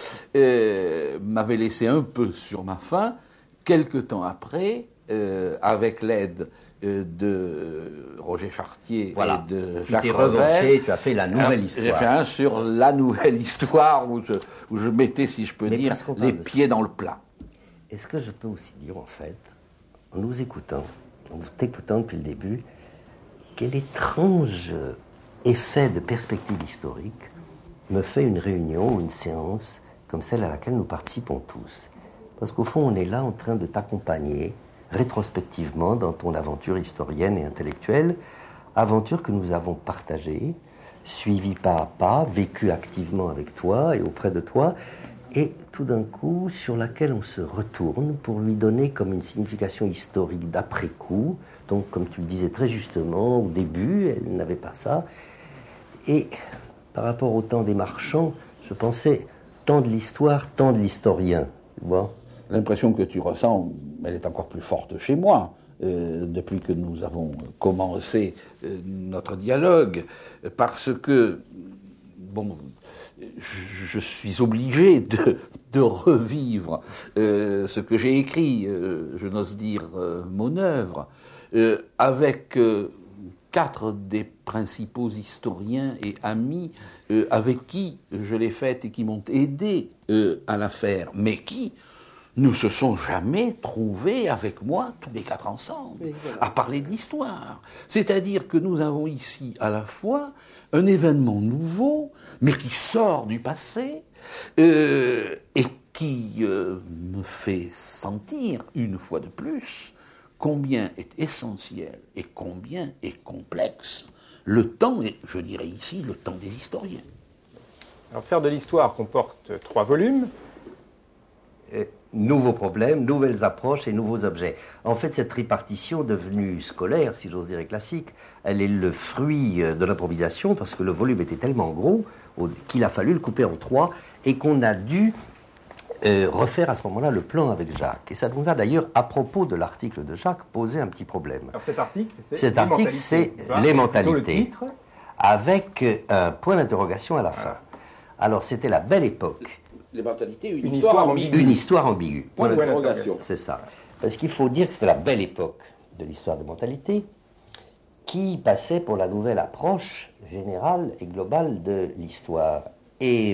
euh, m'avait laissé un peu sur ma faim, quelque temps après, euh, avec l'aide euh, de Roger Chartier voilà. et de tu Jacques t'es Revers, revanché, tu as fait la nouvelle histoire. J'ai fait un sur la nouvelle histoire, où je, où je mettais, si je peux mais dire, les pieds dans le plat. Est-ce que je peux aussi dire, en fait, en nous écoutant, en t'écoutant depuis le début, quel étrange effet de perspective historique me fait une réunion ou une séance comme celle à laquelle nous participons tous. Parce qu'au fond, on est là en train de t'accompagner rétrospectivement dans ton aventure historienne et intellectuelle, aventure que nous avons partagée, suivie pas à pas, vécue activement avec toi et auprès de toi, et tout d'un coup, sur laquelle on se retourne pour lui donner comme une signification historique d'après-coup. Donc, comme tu le disais très justement, au début, elle n'avait pas ça. Et par rapport au temps des marchands, je pensais tant de l'histoire, tant de l'historien. Tu vois ? L'impression que tu ressens, elle est encore plus forte chez moi, euh, depuis que nous avons commencé euh, notre dialogue, parce que, bon, je, je suis obligé de, de revivre euh, ce que j'ai écrit, euh, je n'ose dire euh, mon œuvre, euh, avec euh, quatre des principaux historiens et amis euh, avec qui je l'ai faite et qui m'ont aidé euh, à la faire, mais qui ne se sont jamais trouvés avec moi, tous les quatre ensemble, oui, voilà. à parler de l'histoire. C'est-à-dire que nous avons ici à la fois un événement nouveau, mais qui sort du passé, euh, et qui euh, me fait sentir, une fois de plus, combien est essentiel et combien est complexe le temps, et je dirais ici, le temps des historiens. Alors, Faire de l'histoire comporte trois volumes. Et nouveaux problèmes, nouvelles approches et nouveaux objets. En fait, cette répartition devenue scolaire, si j'ose dire, et classique, elle est le fruit de l'improvisation parce que le volume était tellement gros qu'il a fallu le couper en trois et qu'on a dû euh, refaire à ce moment-là le plan avec Jacques. Et ça nous a d'ailleurs, à propos de l'article de Jacques, posé un petit problème. Alors cet article, c'est cet les article, mentalités. c'est Voilà, les c'est mentalités, le titre. Avec un point d'interrogation à la fin. Voilà. Alors, c'était la belle époque. Les mentalités, une, Une histoire, histoire ambiguë. Une histoire ambiguë. Point d'interrogation. C'est ça. Parce qu'il faut dire que c'était la belle époque de l'histoire de mentalité qui passait pour la nouvelle approche générale et globale de l'histoire Et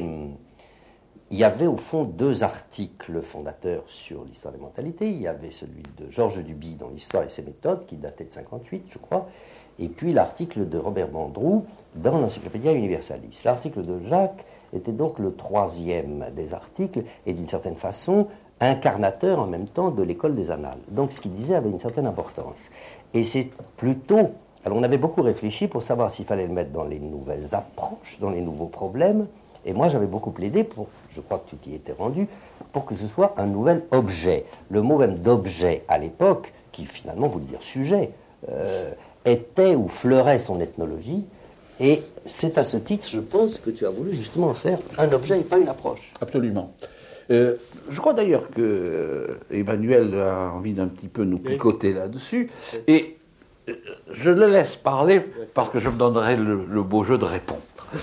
il y avait au fond deux articles fondateurs sur l'histoire des mentalités. Il y avait celui de Georges Duby dans l'Histoire et ses méthodes, qui datait de cinquante-huit, je crois, et puis l'article de Robert Mandrou dans l'Encyclopédia Universalis. L'article de Jacques était donc le troisième des articles, et d'une certaine façon, incarnateur en même temps de l'école des annales. Donc ce qu'il disait avait une certaine importance. Et c'est plutôt... Alors on avait beaucoup réfléchi pour savoir s'il fallait le mettre dans les nouvelles approches, dans les nouveaux problèmes, et moi j'avais beaucoup plaidé pour, je crois que tu t'y étais rendu, pour que ce soit un nouvel objet. Le mot même d'objet à l'époque, qui finalement voulait dire sujet, euh, était ou fleurait son ethnologie, et c'est à ce titre, je pense, que tu as voulu justement faire un objet et pas une approche. Absolument. Euh, je crois d'ailleurs que euh, Emmanuel a envie d'un petit peu nous picoter là-dessus, et euh, je le laisse parler parce que je me donnerai le, le beau jeu de répondre.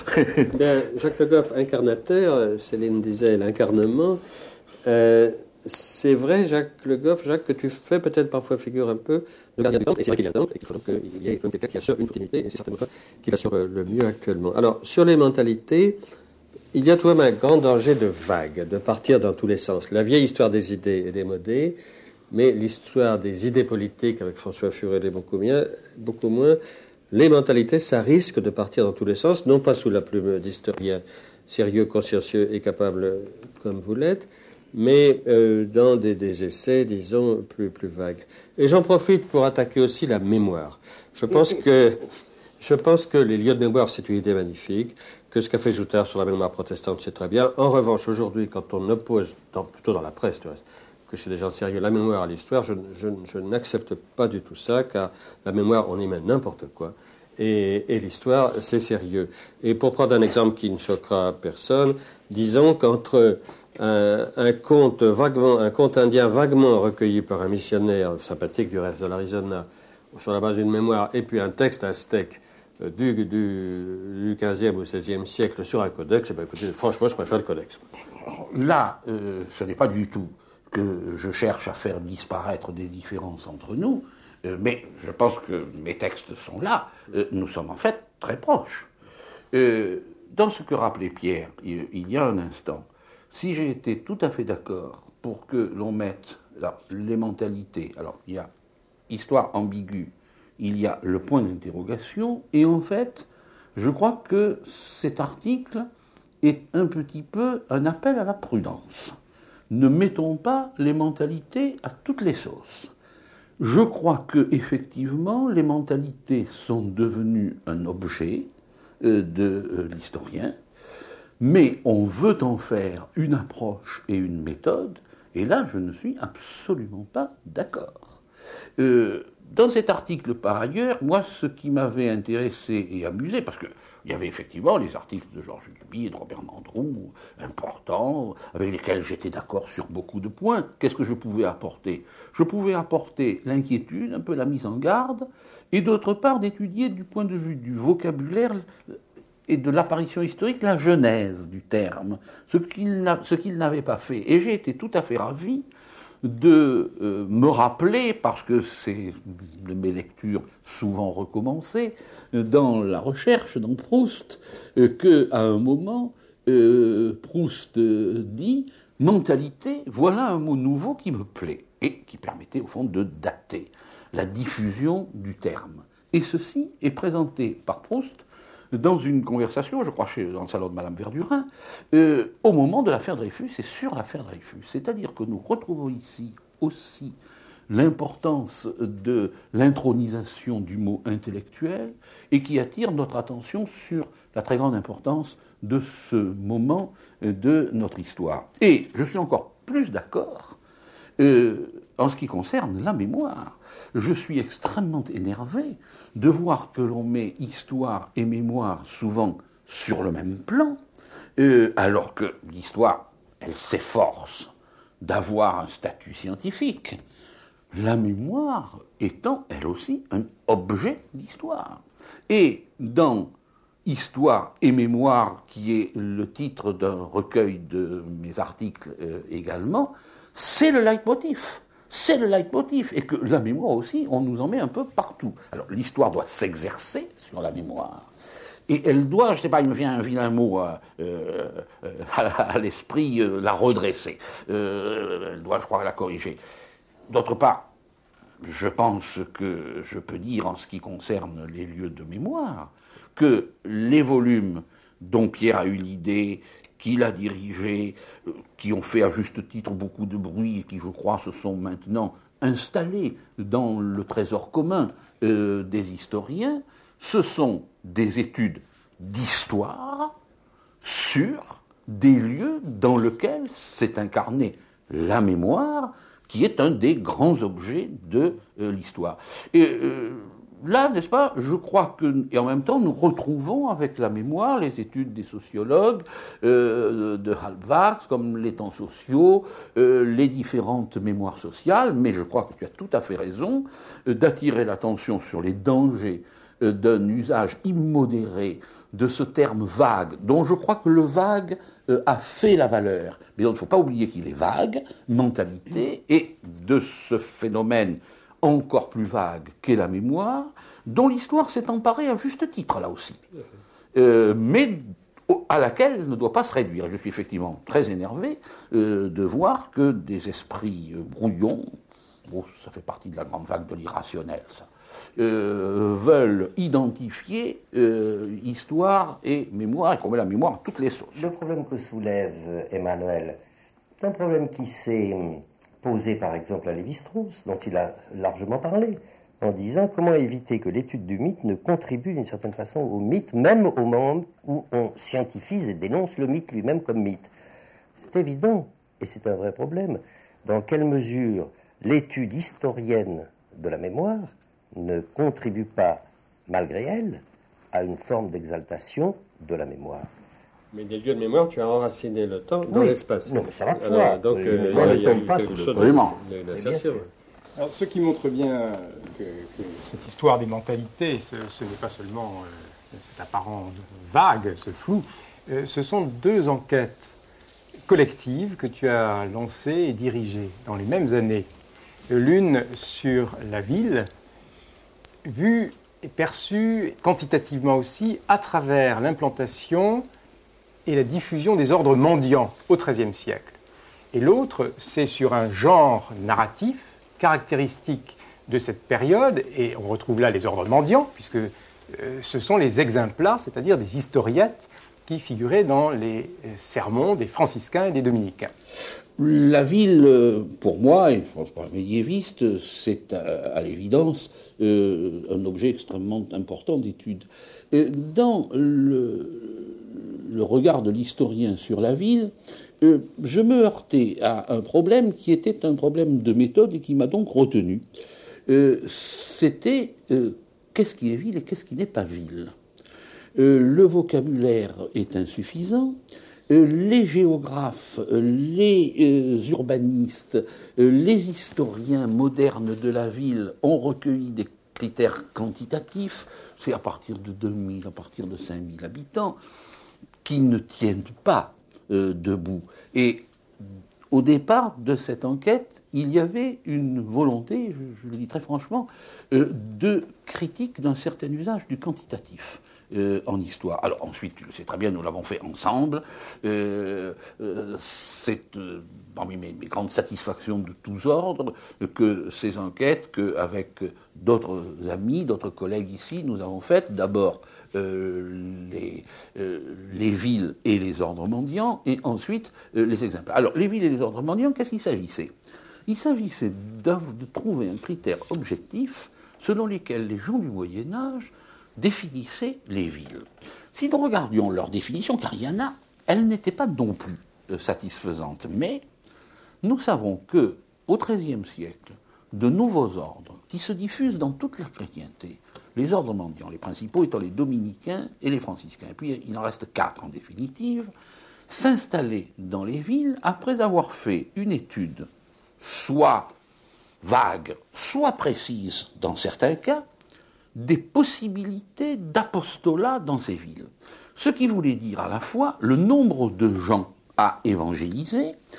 Bien, Jacques Le Goff, incarnateur, Céline disait l'incarnement. Euh, c'est vrai, Jacques Le Goff, Jacques, que tu fais peut-être parfois figure un peu de gardien du temple, et c'est vrai qu'il y a un temple, et qu'il faut donc qu'il y ait quelqu'un qui assure une continuité, et c'est certainement pas qui l'assure le mieux actuellement. Alors, sur les mentalités, il y a tout de même un grand danger de vague, de partir dans tous les sens. La vieille histoire des idées est démodée, mais l'histoire des idées politiques, avec François Furet, est beaucoup, mieux, beaucoup moins. Les mentalités, ça risque de partir dans tous les sens, non pas sous la plume d'historien sérieux, consciencieux et capable comme vous l'êtes, mais euh, dans des, des essais, disons, plus, plus vagues. Et j'en profite pour attaquer aussi la mémoire. Je pense que, je pense que les lieux de mémoire, c'est une idée magnifique, que ce qu'a fait Joutard sur la mémoire protestante, c'est très bien. En revanche, aujourd'hui, quand on oppose, dans, plutôt dans la presse, tu vois, que chez des gens sérieux, la mémoire à l'histoire, je, je, je n'accepte pas du tout ça, car la mémoire, on y met n'importe quoi. Et, et l'histoire, c'est sérieux. Et pour prendre un exemple qui ne choquera personne, disons qu'entre un, un conte vaguement, un conte indien vaguement recueilli par un missionnaire sympathique du reste de l'Arizona, sur la base d'une mémoire, et puis un texte aztèque du, du, du quinzième ou seizième siècle sur un codex, eh bien, écoutez, franchement, je préfère le codex. Là, euh, ce n'est pas du tout que je cherche à faire disparaître des différences entre nous, euh, mais je pense que mes textes sont là. Euh, nous sommes en fait très proches. Euh, dans ce que rappelait Pierre il, il y a un instant, si j'ai été tout à fait d'accord pour que l'on mette là, les mentalités, alors il y a histoire ambiguë, il y a le point d'interrogation, et en fait, je crois que cet article est un petit peu un appel à la prudence. Ne mettons pas les mentalités à toutes les sauces. Je crois que effectivement, les mentalités sont devenues un objet euh, de euh, l'historien, mais on veut en faire une approche et une méthode, et là, je ne suis absolument pas d'accord. Euh, dans cet article, par ailleurs, moi, ce qui m'avait intéressé et amusé, parce que il y avait effectivement les articles de Georges Duby et de Robert Mandrou, importants, avec lesquels j'étais d'accord sur beaucoup de points. Qu'est-ce que je pouvais apporter ? Je pouvais apporter l'inquiétude, un peu la mise en garde, et d'autre part d'étudier du point de vue du vocabulaire et de l'apparition historique la genèse du terme, ce qu'il, n'a, ce qu'il n'avait pas fait. Et j'ai été tout à fait ravi de euh, me rappeler, parce que c'est de mes lectures souvent recommencées, dans la recherche, dans Proust, euh, qu'à un moment, euh, Proust euh, dit « mentalité, voilà un mot nouveau qui me plaît » et qui permettait au fond de dater la diffusion du terme. Et ceci est présenté par Proust dans une conversation, je crois, chez, dans le salon de Madame Verdurin, euh, au moment de l'affaire Dreyfus et sur l'affaire Dreyfus. C'est-à-dire que nous retrouvons ici aussi l'importance de l'intronisation du mot intellectuel et qui attire notre attention sur la très grande importance de ce moment de notre histoire. Et je suis encore plus d'accord euh, en ce qui concerne la mémoire. Je suis extrêmement énervé de voir que l'on met histoire et mémoire souvent sur le même plan, euh, alors que l'histoire, elle s'efforce d'avoir un statut scientifique. La mémoire étant, elle aussi, un objet d'histoire. Et dans Histoire et mémoire, qui est le titre d'un recueil de mes articles euh, également, c'est le leitmotiv. C'est le leitmotiv, et que la mémoire aussi, on nous en met un peu partout. Alors l'histoire doit s'exercer sur la mémoire, Et elle doit, je ne sais pas, il me vient un vilain mot à, euh, à, à l'esprit, euh, la redresser. Euh, elle doit, je crois, la corriger. D'autre part, je pense que je peux dire, en ce qui concerne les lieux de mémoire, que les volumes dont Pierre a eu l'idée, qu'il a dirigé, euh, qui ont fait à juste titre beaucoup de bruit et qui, je crois, se sont maintenant installés dans le trésor commun euh, des historiens, ce sont des études d'histoire sur des lieux dans lesquels s'est incarnée la mémoire, qui est un des grands objets de euh, l'histoire. Et euh, là, n'est-ce pas, je crois que, et en même temps, nous retrouvons avec la mémoire les études des sociologues euh, de Halbwachs, comme les temps sociaux, euh, les différentes mémoires sociales, mais je crois que tu as tout à fait raison euh, d'attirer l'attention sur les dangers euh, d'un usage immodéré de ce terme vague, dont je crois que le vague euh, a fait la valeur. Mais il ne faut pas oublier qu'il est vague, mentalité, et de ce phénomène encore plus vague qu'est la mémoire, dont l'histoire s'est emparée à juste titre, là aussi, euh, mais à laquelle elle ne doit pas se réduire. Je suis effectivement très énervé euh, de voir que des esprits euh, brouillons, oh, ça fait partie de la grande vague de l'irrationnel, ça, euh, veulent identifier euh, histoire et mémoire, et qu'on met la mémoire à toutes les sauces. Le problème que soulève Emmanuel, c'est un problème qui s'est posé par exemple à Lévi-Strauss, dont il a largement parlé, en disant comment éviter que l'étude du mythe ne contribue d'une certaine façon au mythe, même au moment où on scientifise et dénonce le mythe lui-même comme mythe. C'est évident, et c'est un vrai problème, dans quelle mesure l'étude historienne de la mémoire ne contribue pas, malgré elle, à une forme d'exaltation de la mémoire. Mais des lieux de mémoire, tu as enraciné le temps dans oui. l'espace. Non, mais ça va de soi. Donc, euh, il y a, il y a eu pas quelque chose de... Alors, ce qui montre bien que, que cette histoire des mentalités, ce, ce n'est pas seulement euh, cet apparent vague, ce flou, euh, ce sont deux enquêtes collectives que tu as lancées et dirigées dans les mêmes années. L'une sur la ville, vue et perçue quantitativement aussi à travers l'implantation et la diffusion des ordres mendiants au treizième siècle. Et l'autre, c'est sur un genre narratif caractéristique de cette période, et on retrouve là les ordres mendiants, puisque euh, ce sont les exemplars, c'est-à-dire des historiettes qui figuraient dans les sermons des franciscains et des dominicains. La ville, pour moi, et pour un médiéviste, c'est à, à l'évidence euh, un objet extrêmement important d'étude. Dans le, le regard de l'historien sur la ville, euh, je me heurtais à un problème qui était un problème de méthode et qui m'a donc retenu. Euh, c'était euh, qu'est-ce qui est ville et qu'est-ce qui n'est pas ville. Euh, le vocabulaire est insuffisant. Les géographes, les euh, urbanistes, euh, les historiens modernes de la ville ont recueilli des critères quantitatifs, c'est à partir de deux mille, à partir de cinq mille habitants, qui ne tiennent pas euh, debout. Et au départ de cette enquête, il y avait une volonté, je, je le dis très franchement, euh, de critique d'un certain usage du quantitatif. Euh, en histoire. Alors ensuite, tu le sais très bien, nous l'avons fait ensemble. Euh, euh, c'est euh, parmi mes, mes grandes satisfactions de tous ordres que ces enquêtes, qu'avec d'autres amis, d'autres collègues ici, nous avons faites. D'abord euh, les, euh, les villes et les ordres mendiants, et ensuite euh, les exemples. Alors les villes et les ordres mendiants, qu'est-ce qu'il s'agissait ? Il s'agissait de trouver un critère objectif selon lequel les gens du Moyen-Âge définissaient les villes. Si nous regardions leur définition, car il y en a, elles n'étaient pas non plus euh, satisfaisantes, mais nous savons que au treizième siècle, de nouveaux ordres qui se diffusent dans toute la chrétienté, les ordres mendiants, les principaux étant les dominicains et les franciscains, et puis il en reste quatre en définitive, s'installaient dans les villes après avoir fait une étude soit vague, soit précise dans certains cas, des possibilités d'apostolat dans ces villes. Ce qui voulait dire à la fois le nombre de gens à évangéliser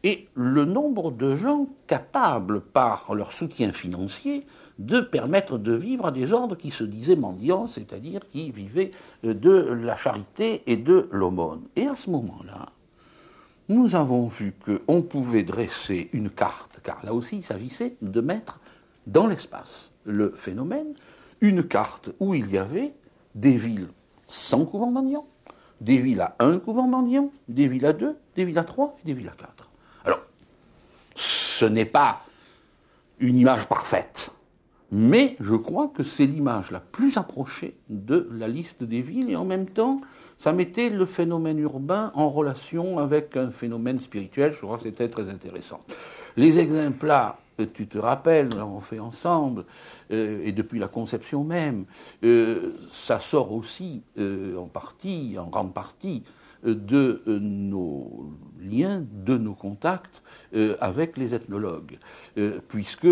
et le nombre de gens capables, par leur soutien financier, de permettre de vivre à des ordres qui se disaient mendiants, c'est-à-dire qui vivaient de la charité et de l'aumône. Et à ce moment-là, nous avons vu qu'on pouvait dresser une carte, car là aussi il s'agissait de mettre dans l'espace le phénomène, une carte où il y avait des villes sans couvent mendiant, des villes à un couvent mendiant, des villes à deux, des villes à trois et des villes à quatre. Alors, ce n'est pas une image parfaite, mais je crois que c'est l'image la plus approchée de la liste des villes, et en même temps, ça mettait le phénomène urbain en relation avec un phénomène spirituel. Je crois que c'était très intéressant. Les exemples-là, tu te rappelles, nous l'avons fait ensemble, euh, et depuis la conception même, euh, ça sort aussi euh, en partie, en grande partie, euh, de euh, nos liens, de nos contacts euh, avec les ethnologues, euh, puisque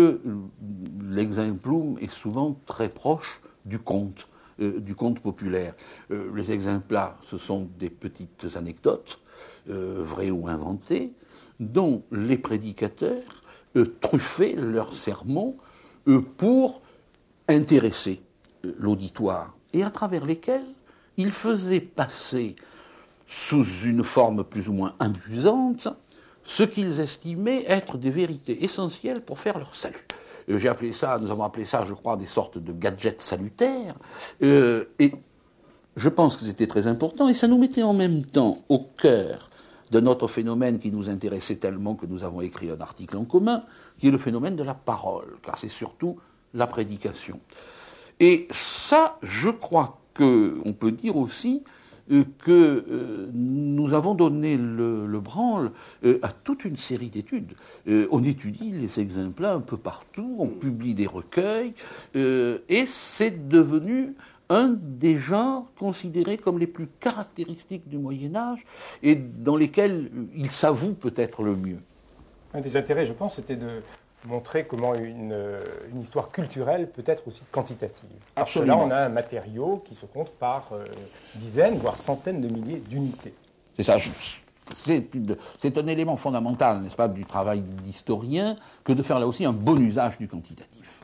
l'exemplum est souvent très proche du conte, euh, du conte populaire. Euh, les exemples-là, ce sont des petites anecdotes, euh, vraies ou inventées, dont les prédicateurs Euh, truffer leurs sermons euh, pour intéresser euh, l'auditoire, et à travers lesquels ils faisaient passer, sous une forme plus ou moins amusante, ce qu'ils estimaient être des vérités essentielles pour faire leur salut. Euh, j'ai appelé ça, nous avons appelé ça, je crois, des sortes de gadgets salutaires, euh, et je pense que c'était très important, et ça nous mettait en même temps au cœur de notre phénomène qui nous intéressait tellement que nous avons écrit un article en commun, qui est le phénomène de la parole, car c'est surtout la prédication. Et ça, je crois qu'on peut dire aussi euh, que euh, nous avons donné le, le branle euh, à toute une série d'études. Euh, on étudie les exemples-là un peu partout, on publie des recueils, euh, et c'est devenu un des genres considérés comme les plus caractéristiques du Moyen-Âge et dans lesquels il s'avoue peut-être le mieux. Un des intérêts, je pense, c'était de montrer comment une, une histoire culturelle peut être aussi quantitative. Absolument. Là, on a un matériau qui se compte par euh, dizaines, voire centaines de milliers d'unités. C'est ça. C'est, une, c'est un élément fondamental, n'est-ce pas, du travail d'historien, que de faire là aussi un bon usage du quantitatif.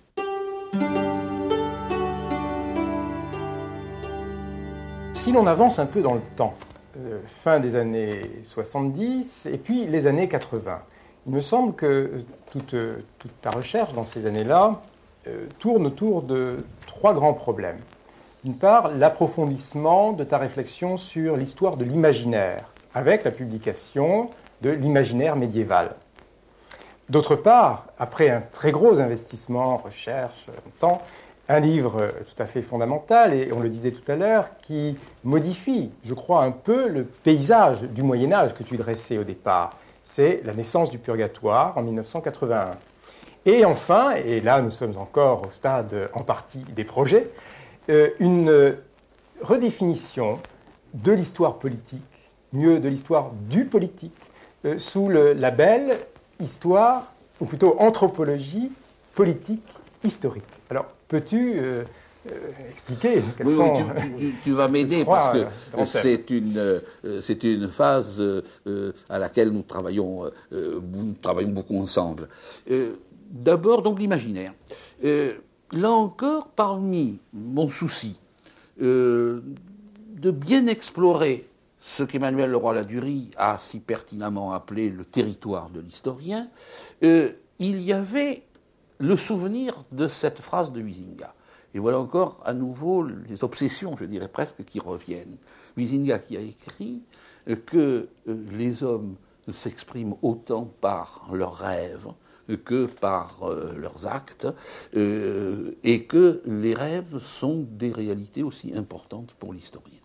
Si l'on avance un peu dans le temps, euh, fin des années soixante-dix et puis les années quatre-vingts, il me semble que toute, toute ta recherche dans ces années-là euh, tourne autour de trois grands problèmes. D'une part, l'approfondissement de ta réflexion sur l'histoire de l'imaginaire, avec la publication de l'imaginaire médiéval. D'autre part, après un très gros investissement, recherche, temps, un livre tout à fait fondamental, et on le disait tout à l'heure, qui modifie, je crois, un peu le paysage du Moyen-Âge que tu dressais au départ. C'est La naissance du purgatoire en mille neuf cent quatre-vingt-un. Et enfin, et là nous sommes encore au stade en partie des projets, euh, une redéfinition de l'histoire politique, mieux de l'histoire du politique, euh, sous le label histoire, ou plutôt anthropologie politique historique. Alors, peux-tu euh, euh, expliquer quels oui, sont... Oui, tu, tu, tu vas m'aider parce que euh, c'est, une, euh, c'est une phase euh, à laquelle nous travaillons, euh, nous travaillons beaucoup ensemble. Euh, d'abord, donc, l'imaginaire. Euh, là encore, parmi mon souci euh, de bien explorer ce qu'Emmanuel Leroy-Ladurie a si pertinemment appelé le territoire de l'historien, euh, il y avait le souvenir de cette phrase de Huizinga. Et voilà encore à nouveau les obsessions, je dirais presque, qui reviennent. Huizinga qui a écrit que les hommes s'expriment autant par leurs rêves que par euh, leurs actes, euh, et que les rêves sont des réalités aussi importantes pour l'historien.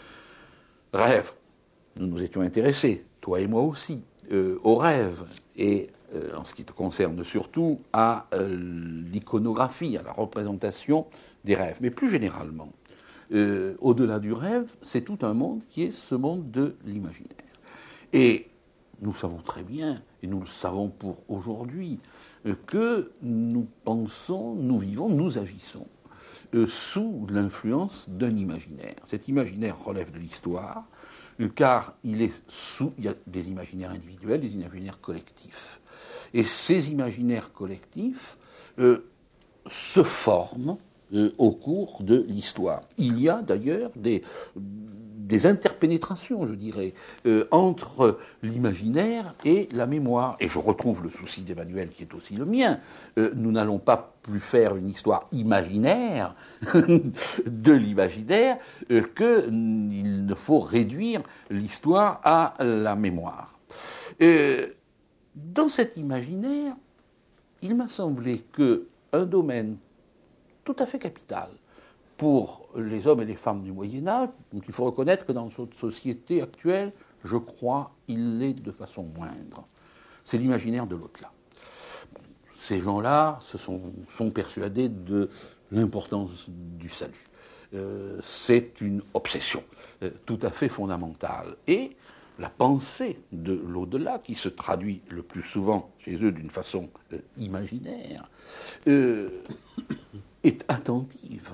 Rêve, nous nous étions intéressés, toi et moi aussi, euh, aux rêves, et euh, en ce qui te concerne surtout, à euh, l'iconographie, à la représentation des rêves. Mais plus généralement, euh, au-delà du rêve, c'est tout un monde qui est ce monde de l'imaginaire. Et nous savons très bien, et nous le savons pour aujourd'hui, euh, que nous pensons, nous vivons, nous agissons euh, sous l'influence d'un imaginaire. Cet imaginaire relève de l'histoire, car il est sous, il y a des imaginaires individuels, des imaginaires collectifs. Et ces imaginaires collectifs euh, se forment euh, au cours de l'histoire. Il y a d'ailleurs des, des interpénétrations, je dirais, euh, entre l'imaginaire et la mémoire. Et je retrouve le souci d'Emmanuel qui est aussi le mien. Euh, nous n'allons pas plus faire une histoire imaginaire de l'imaginaire euh, qu'il ne faut réduire l'histoire à la mémoire. Euh, dans cet imaginaire, il m'a semblé qu'un domaine tout à fait capital pour les hommes et les femmes du Moyen-Âge, donc il faut reconnaître que dans notre société actuelle, je crois, il l'est de façon moindre, c'est l'imaginaire de l'au-delà. Ces gens-là se sont, sont persuadés de l'importance du salut. Euh, c'est une obsession euh, tout à fait fondamentale. Et la pensée de l'au-delà, qui se traduit le plus souvent chez eux d'une façon euh, imaginaire, euh, est attentive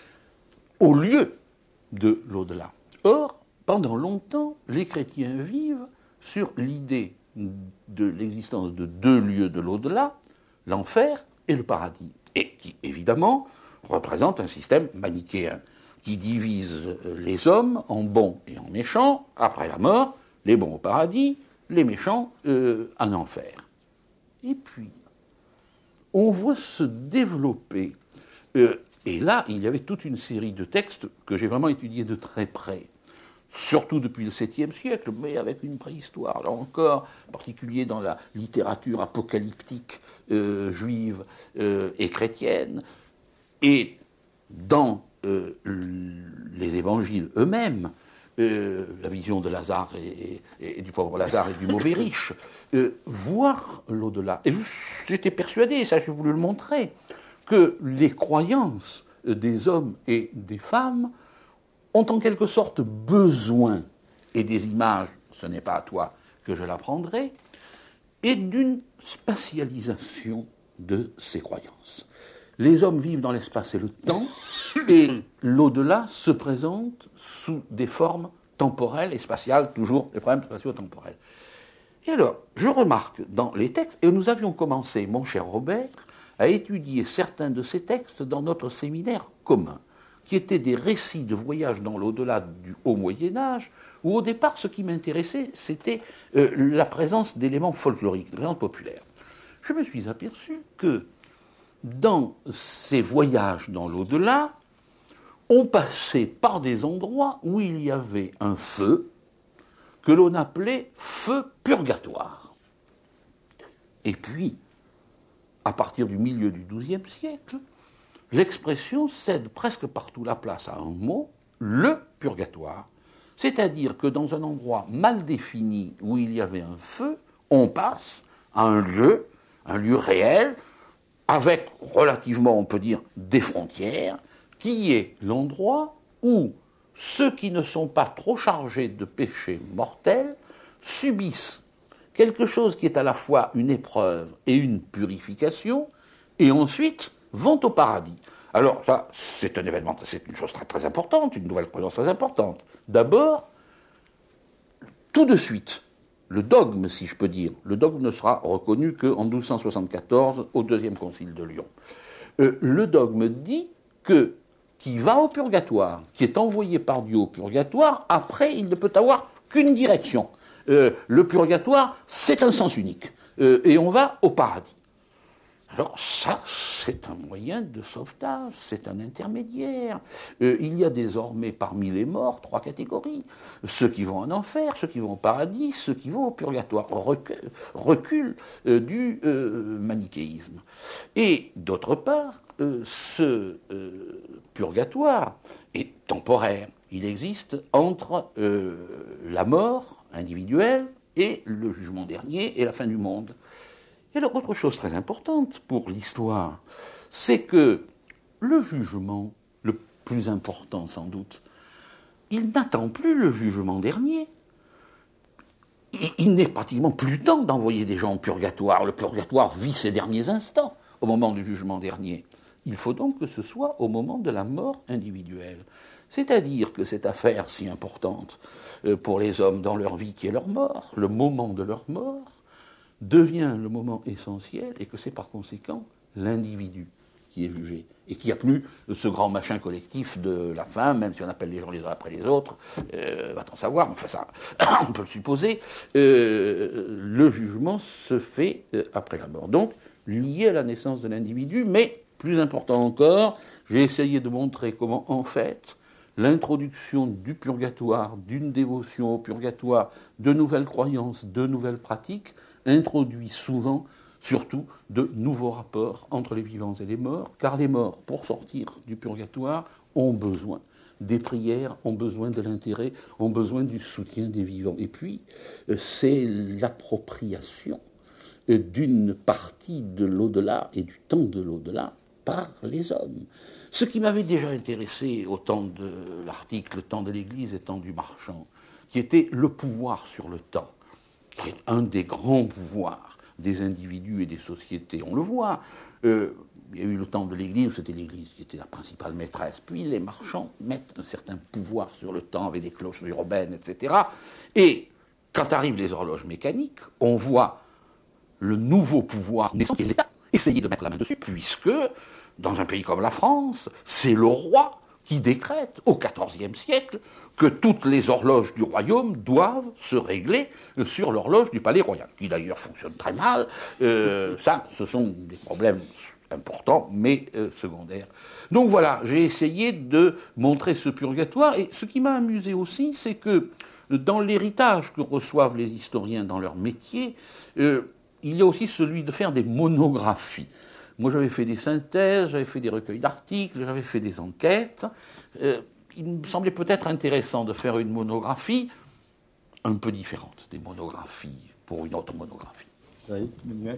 au lieu de l'au-delà. Or, pendant longtemps, les chrétiens vivent sur l'idée de l'existence de deux lieux de l'au-delà, l'enfer et le paradis, et qui, évidemment, représente un système manichéen qui divise les hommes en bons et en méchants, après la mort, les bons au paradis, les méchants euh, en enfer. Et puis, on voit se développer, euh, et là, il y avait toute une série de textes que j'ai vraiment étudiés de très près, surtout depuis le septième siècle, mais avec une préhistoire, là encore, en particulier dans la littérature apocalyptique euh, juive euh, et chrétienne, et dans euh, les évangiles eux-mêmes, euh, la vision de Lazare et, et, et du pauvre Lazare et du mauvais riche, euh, voir l'au-delà. Et j'étais persuadé, et ça j'ai voulu le montrer, que les croyances des hommes et des femmes ont en quelque sorte besoin, et des images, ce n'est pas à toi que je l'apprendrai, et d'une spatialisation de ces croyances. Les hommes vivent dans l'espace et le temps, et l'au-delà se présente sous des formes temporelles et spatiales, toujours des problèmes spatio-temporels. Et alors, je remarque dans les textes, et nous avions commencé, mon cher Robert, à étudier certains de ces textes dans notre séminaire commun, qui étaient des récits de voyages dans l'au-delà du Haut Moyen-Âge, où au départ, ce qui m'intéressait, c'était euh, la présence d'éléments folkloriques, de présence populaire. Je me suis aperçu que dans ces voyages dans l'au-delà, on passait par des endroits où il y avait un feu que l'on appelait feu purgatoire. Et puis, à partir du milieu du douzième siècle, l'expression cède presque partout la place à un mot, le purgatoire. C'est-à-dire que dans un endroit mal défini où il y avait un feu, on passe à un lieu, un lieu réel, avec relativement, on peut dire, des frontières, qui est l'endroit où ceux qui ne sont pas trop chargés de péchés mortels subissent quelque chose qui est à la fois une épreuve et une purification, et ensuite vont au paradis. Alors ça, c'est un événement, c'est une chose très, très importante, une nouvelle croyance très importante. D'abord, tout de suite, le dogme, si je peux dire, le dogme ne sera reconnu qu'en douze cent soixante-quatorze, au deuxième concile de Lyon. Euh, le dogme dit que qui va au purgatoire, qui est envoyé par Dieu au purgatoire, après, il ne peut avoir qu'une direction. Euh, le purgatoire, c'est un sens unique. Euh, et on va au paradis. Alors ça, c'est un moyen de sauvetage, c'est un intermédiaire. Euh, il y a désormais parmi les morts trois catégories. Ceux qui vont en enfer, ceux qui vont au paradis, ceux qui vont au purgatoire. Recul, recul euh, du euh, manichéisme. Et d'autre part, euh, ce euh, purgatoire est temporaire. Il existe entre euh, la mort individuelle et le jugement dernier et la fin du monde. Et alors, autre chose très importante pour l'histoire, c'est que le jugement, le plus important sans doute, il n'attend plus le jugement dernier. Il, il n'est pratiquement plus temps d'envoyer des gens au purgatoire. Le purgatoire vit ses derniers instants au moment du jugement dernier. Il faut donc que ce soit au moment de la mort individuelle. C'est-à-dire que cette affaire si importante pour les hommes dans leur vie qui est leur mort, le moment de leur mort, devient le moment essentiel et que c'est par conséquent l'individu qui est jugé. Et qu'il n'y a plus ce grand machin collectif de la fin, même si on appelle les gens les uns après les autres, euh, va-t-on savoir, mais enfin ça, on peut le supposer, euh, le jugement se fait euh, après la mort. Donc, lié à la naissance de l'individu, mais plus important encore, j'ai essayé de montrer comment, en fait, l'introduction du purgatoire, d'une dévotion au purgatoire, de nouvelles croyances, de nouvelles pratiques, introduit souvent, surtout, de nouveaux rapports entre les vivants et les morts, car les morts, pour sortir du purgatoire, ont besoin des prières, ont besoin de l'intérêt, ont besoin du soutien des vivants. Et puis, c'est l'appropriation d'une partie de l'au-delà et du temps de l'au-delà par les hommes. Ce qui m'avait déjà intéressé au temps de l'article « Le temps de l'Église et temps du marchand », qui était le pouvoir sur le temps, qui est un des grands pouvoirs des individus et des sociétés. On le voit. Euh, il y a eu le temps de l'Église, où c'était l'Église qui était la principale maîtresse. Puis les marchands mettent un certain pouvoir sur le temps avec des cloches urbaines, et cetera. Et quand arrivent les horloges mécaniques, on voit le nouveau pouvoir naissant, qui est l'État, essayer de mettre la main dessus, puisque dans un pays comme la France, c'est le roi qui décrète au quatorzième siècle que toutes les horloges du royaume doivent se régler sur l'horloge du palais royal, qui d'ailleurs fonctionne très mal. Euh, ça, ce sont des problèmes importants, mais euh, secondaires. Donc voilà, j'ai essayé de montrer ce purgatoire, et ce qui m'a amusé aussi, c'est que dans l'héritage que reçoivent les historiens dans leur métier, euh, il y a aussi celui de faire des monographies. Moi, j'avais fait des synthèses, j'avais fait des recueils d'articles, j'avais fait des enquêtes. Euh, il me semblait peut-être intéressant de faire une monographie un peu différente des monographies pour une autre monographie. Oui,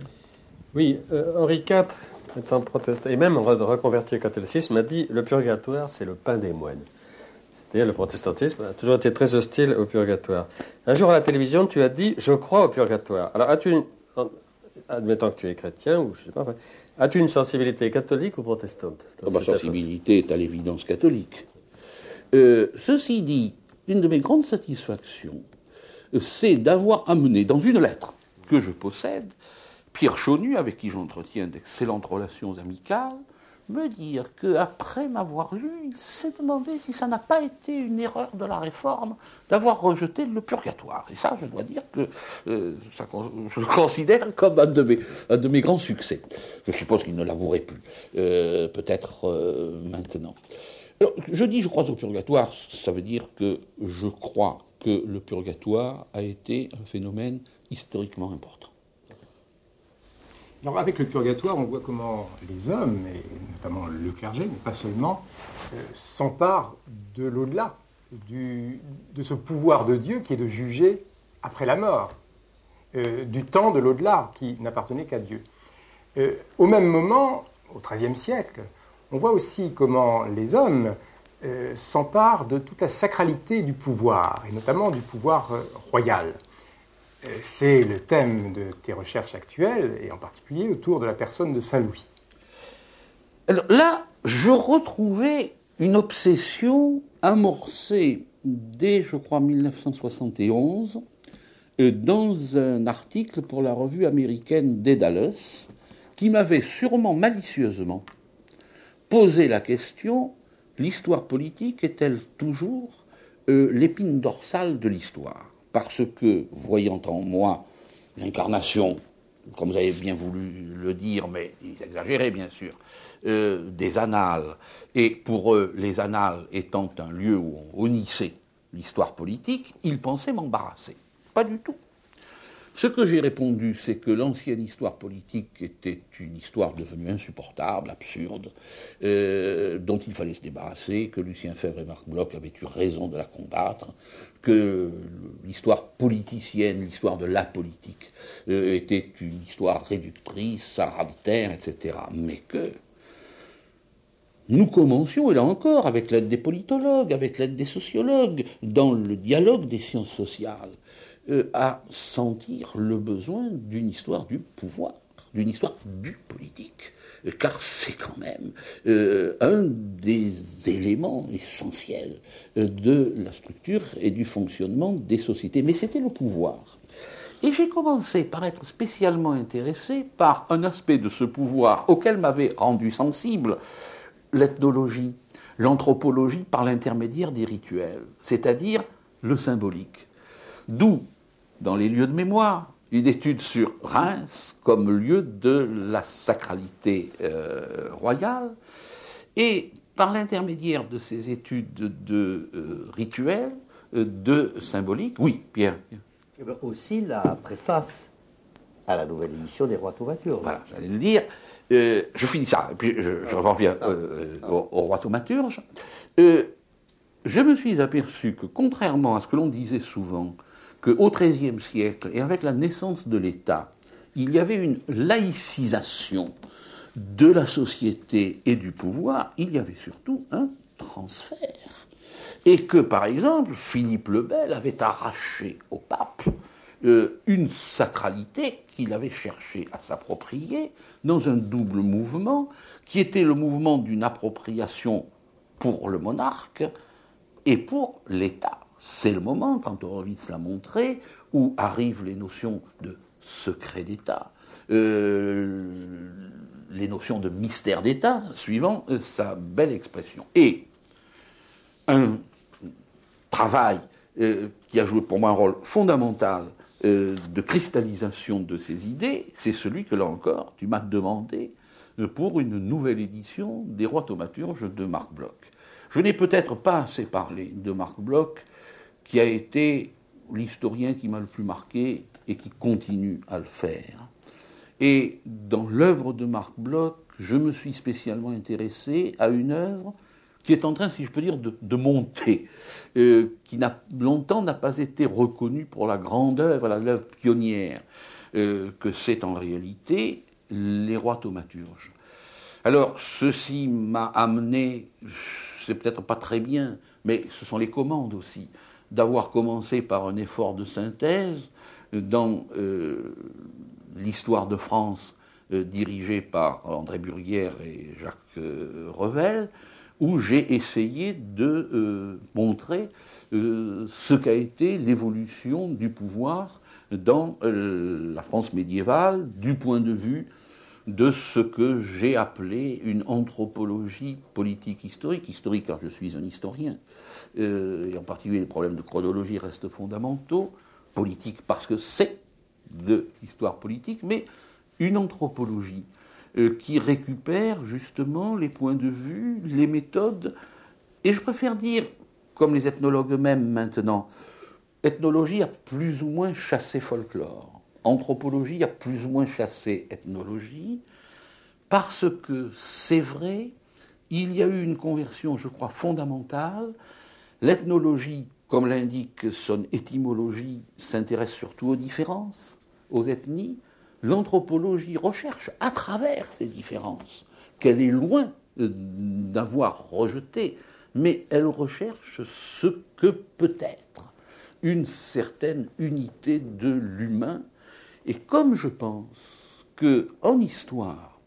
oui euh, Henri quatre, étant protestant, et même reconverti au catholicisme, a dit « le purgatoire, c'est le pain des moines ». C'est-à-dire le protestantisme a toujours été très hostile au purgatoire. Un jour à la télévision, tu as dit « je crois au purgatoire ». Alors, as-tu une... admettant que tu es chrétien, ou je ne sais pas, enfin, as-tu une sensibilité catholique ou protestante? oh, Ma sensibilité est à l'évidence catholique. Euh, ceci dit, une de mes grandes satisfactions, c'est d'avoir amené dans une lettre que je possède, Pierre Chaunu, avec qui j'entretiens d'excellentes relations amicales, me dire qu'après m'avoir lu, il s'est demandé si ça n'a pas été une erreur de la Réforme d'avoir rejeté le purgatoire. Et ça, je dois dire que euh, ça, je le considère comme un de mes, un de mes grands succès. Je suppose qu'il ne l'avouerait plus, euh, peut-être euh, maintenant. Alors, je dis je crois au purgatoire, ça veut dire que je crois que le purgatoire a été un phénomène historiquement important. Alors avec le purgatoire, on voit comment les hommes, et notamment le clergé, mais pas seulement, euh, s'emparent de l'au-delà, du, de ce pouvoir de Dieu qui est de juger après la mort, euh, du temps de l'au-delà qui n'appartenait qu'à Dieu. Euh, au même moment, au treizième siècle, on voit aussi comment les hommes euh, s'emparent de toute la sacralité du pouvoir, et notamment du pouvoir euh, royal. C'est le thème de tes recherches actuelles, et en particulier autour de la personne de Saint-Louis. Alors là, je retrouvais une obsession amorcée dès, je crois, mille neuf cent soixante et onze, dans un article pour la revue américaine Daedalus, qui m'avait sûrement malicieusement posé la question, l'histoire politique est-elle toujours euh, l'épine dorsale de l'histoire ? Parce que, voyant en moi l'incarnation, comme vous avez bien voulu le dire, mais ils exagéraient bien sûr, euh, des annales, et pour eux, les annales étant un lieu où on honnissait l'histoire politique, ils pensaient m'embarrasser. Pas du tout. Ce que j'ai répondu, c'est que l'ancienne histoire politique était une histoire devenue insupportable, absurde, euh, dont il fallait se débarrasser, que Lucien Febvre et Marc Bloch avaient eu raison de la combattre, que l'histoire politicienne, l'histoire de la politique, euh, était une histoire réductrice, arbitraire, et cetera. Mais que nous commencions, et là encore, avec l'aide des politologues, avec l'aide des sociologues, dans le dialogue des sciences sociales, Euh, à sentir le besoin d'une histoire du pouvoir, d'une histoire du politique, car c'est quand même euh, un des éléments essentiels de la structure et du fonctionnement des sociétés. Mais c'était le pouvoir. Et j'ai commencé par être spécialement intéressé par un aspect de ce pouvoir auquel m'avait rendu sensible l'ethnologie, l'anthropologie par l'intermédiaire des rituels, c'est-à-dire le symbolique. D'où, dans les lieux de mémoire, une étude sur Reims comme lieu de la sacralité euh, royale, et par l'intermédiaire de ces études de euh, rituels, euh, de symbolique, oui, Pierre. Et bien aussi la préface à la nouvelle édition des Rois Thaumaturges. Voilà, j'allais le dire. Euh, je finis ça, et puis je, je reviens euh, au, au Roi Thaumaturge. Euh, je me suis aperçu que, contrairement à ce que l'on disait souvent, qu'au XIIIe siècle, et avec la naissance de l'État, il y avait une laïcisation de la société et du pouvoir, il y avait surtout un transfert. Et que, par exemple, Philippe le Bel avait arraché au pape euh, une sacralité qu'il avait cherché à s'approprier dans un double mouvement, qui était le mouvement d'une appropriation pour le monarque et pour l'État. C'est le moment, quand Horowitz l'a montré, où arrivent les notions de secret d'État, euh, les notions de mystère d'État, suivant euh, sa belle expression. Et un travail euh, qui a joué pour moi un rôle fondamental euh, de cristallisation de ces idées, c'est celui que, là encore, tu m'as demandé euh, pour une nouvelle édition des Rois Thaumaturges de Marc Bloch. Je n'ai peut-être pas assez parlé de Marc Bloch, qui a été l'historien qui m'a le plus marqué et qui continue à le faire. Et dans l'œuvre de Marc Bloch, je me suis spécialement intéressé à une œuvre qui est en train, si je peux dire, de, de monter, euh, qui n'a, longtemps n'a pas été reconnue pour la grande œuvre, l'œuvre pionnière, euh, que c'est en réalité les Rois Thaumaturges. Alors, ceci m'a amené, c'est peut-être pas très bien, mais ce sont les commandes aussi, d'avoir commencé par un effort de synthèse dans euh, l'histoire de France euh, dirigée par André Burguière et Jacques euh, Revel, où j'ai essayé de euh, montrer euh, ce qu'a été l'évolution du pouvoir dans euh, la France médiévale, du point de vue de ce que j'ai appelé une anthropologie politique historique, historique car je suis un historien, euh, et en particulier les problèmes de chronologie restent fondamentaux, politique parce que c'est de l'histoire politique, mais une anthropologie euh, qui récupère justement les points de vue, les méthodes, et je préfère dire, comme les ethnologues eux-mêmes maintenant, ethnologie a plus ou moins chassé folklore. Anthropologie a plus ou moins chassé ethnologie, parce que, c'est vrai, il y a eu une conversion, je crois, fondamentale. L'ethnologie, comme l'indique son étymologie, s'intéresse surtout aux différences, aux ethnies. L'anthropologie recherche, à travers ces différences, qu'elle est loin d'avoir rejeté, mais elle recherche ce que peut être une certaine unité de l'humain. Et comme je pense qu'en histoire,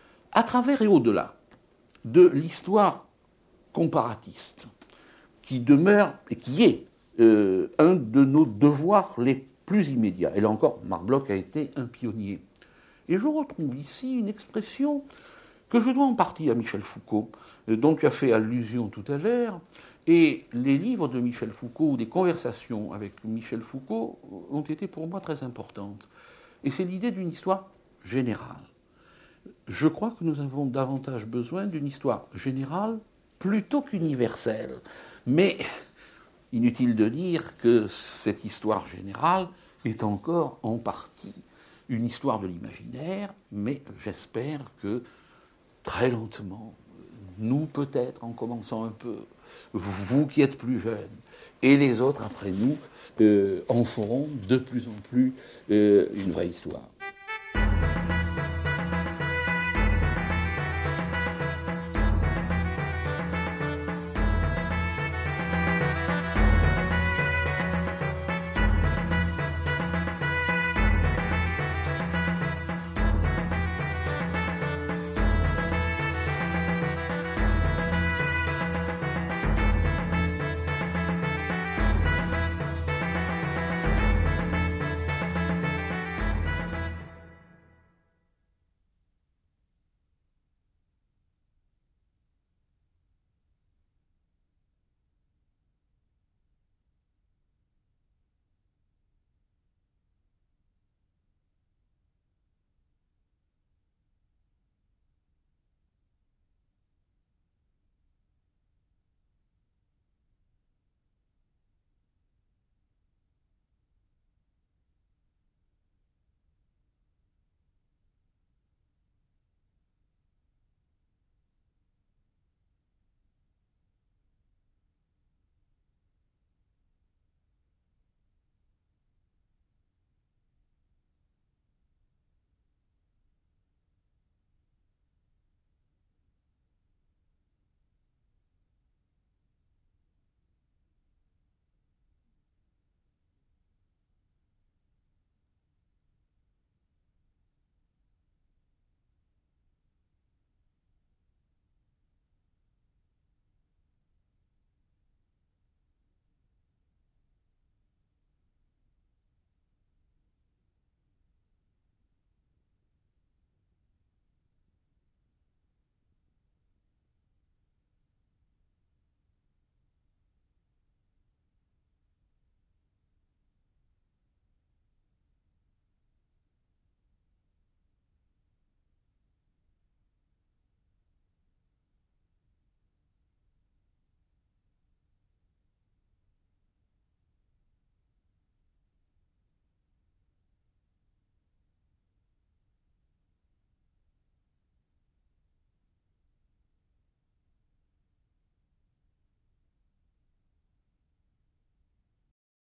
à travers et au-delà de l'histoire comparatiste, qui demeure et qui est euh, un de nos devoirs les plus immédiats, et là encore, Marc Bloch a été un pionnier. Et je retrouve ici une expression que je dois en partie à Michel Foucault, euh, dont tu as fait allusion tout à l'heure, et les livres de Michel Foucault, ou des conversations avec Michel Foucault, ont été pour moi très importantes. Et c'est l'idée d'une histoire générale. Je crois que nous avons davantage besoin d'une histoire générale plutôt qu'universelle. Mais inutile de dire que cette histoire générale est encore en partie une histoire de l'imaginaire, mais j'espère que très lentement, nous peut-être en commençant un peu, vous qui êtes plus jeunes, et les autres après nous, euh, en feront de plus en plus euh, une vraie histoire.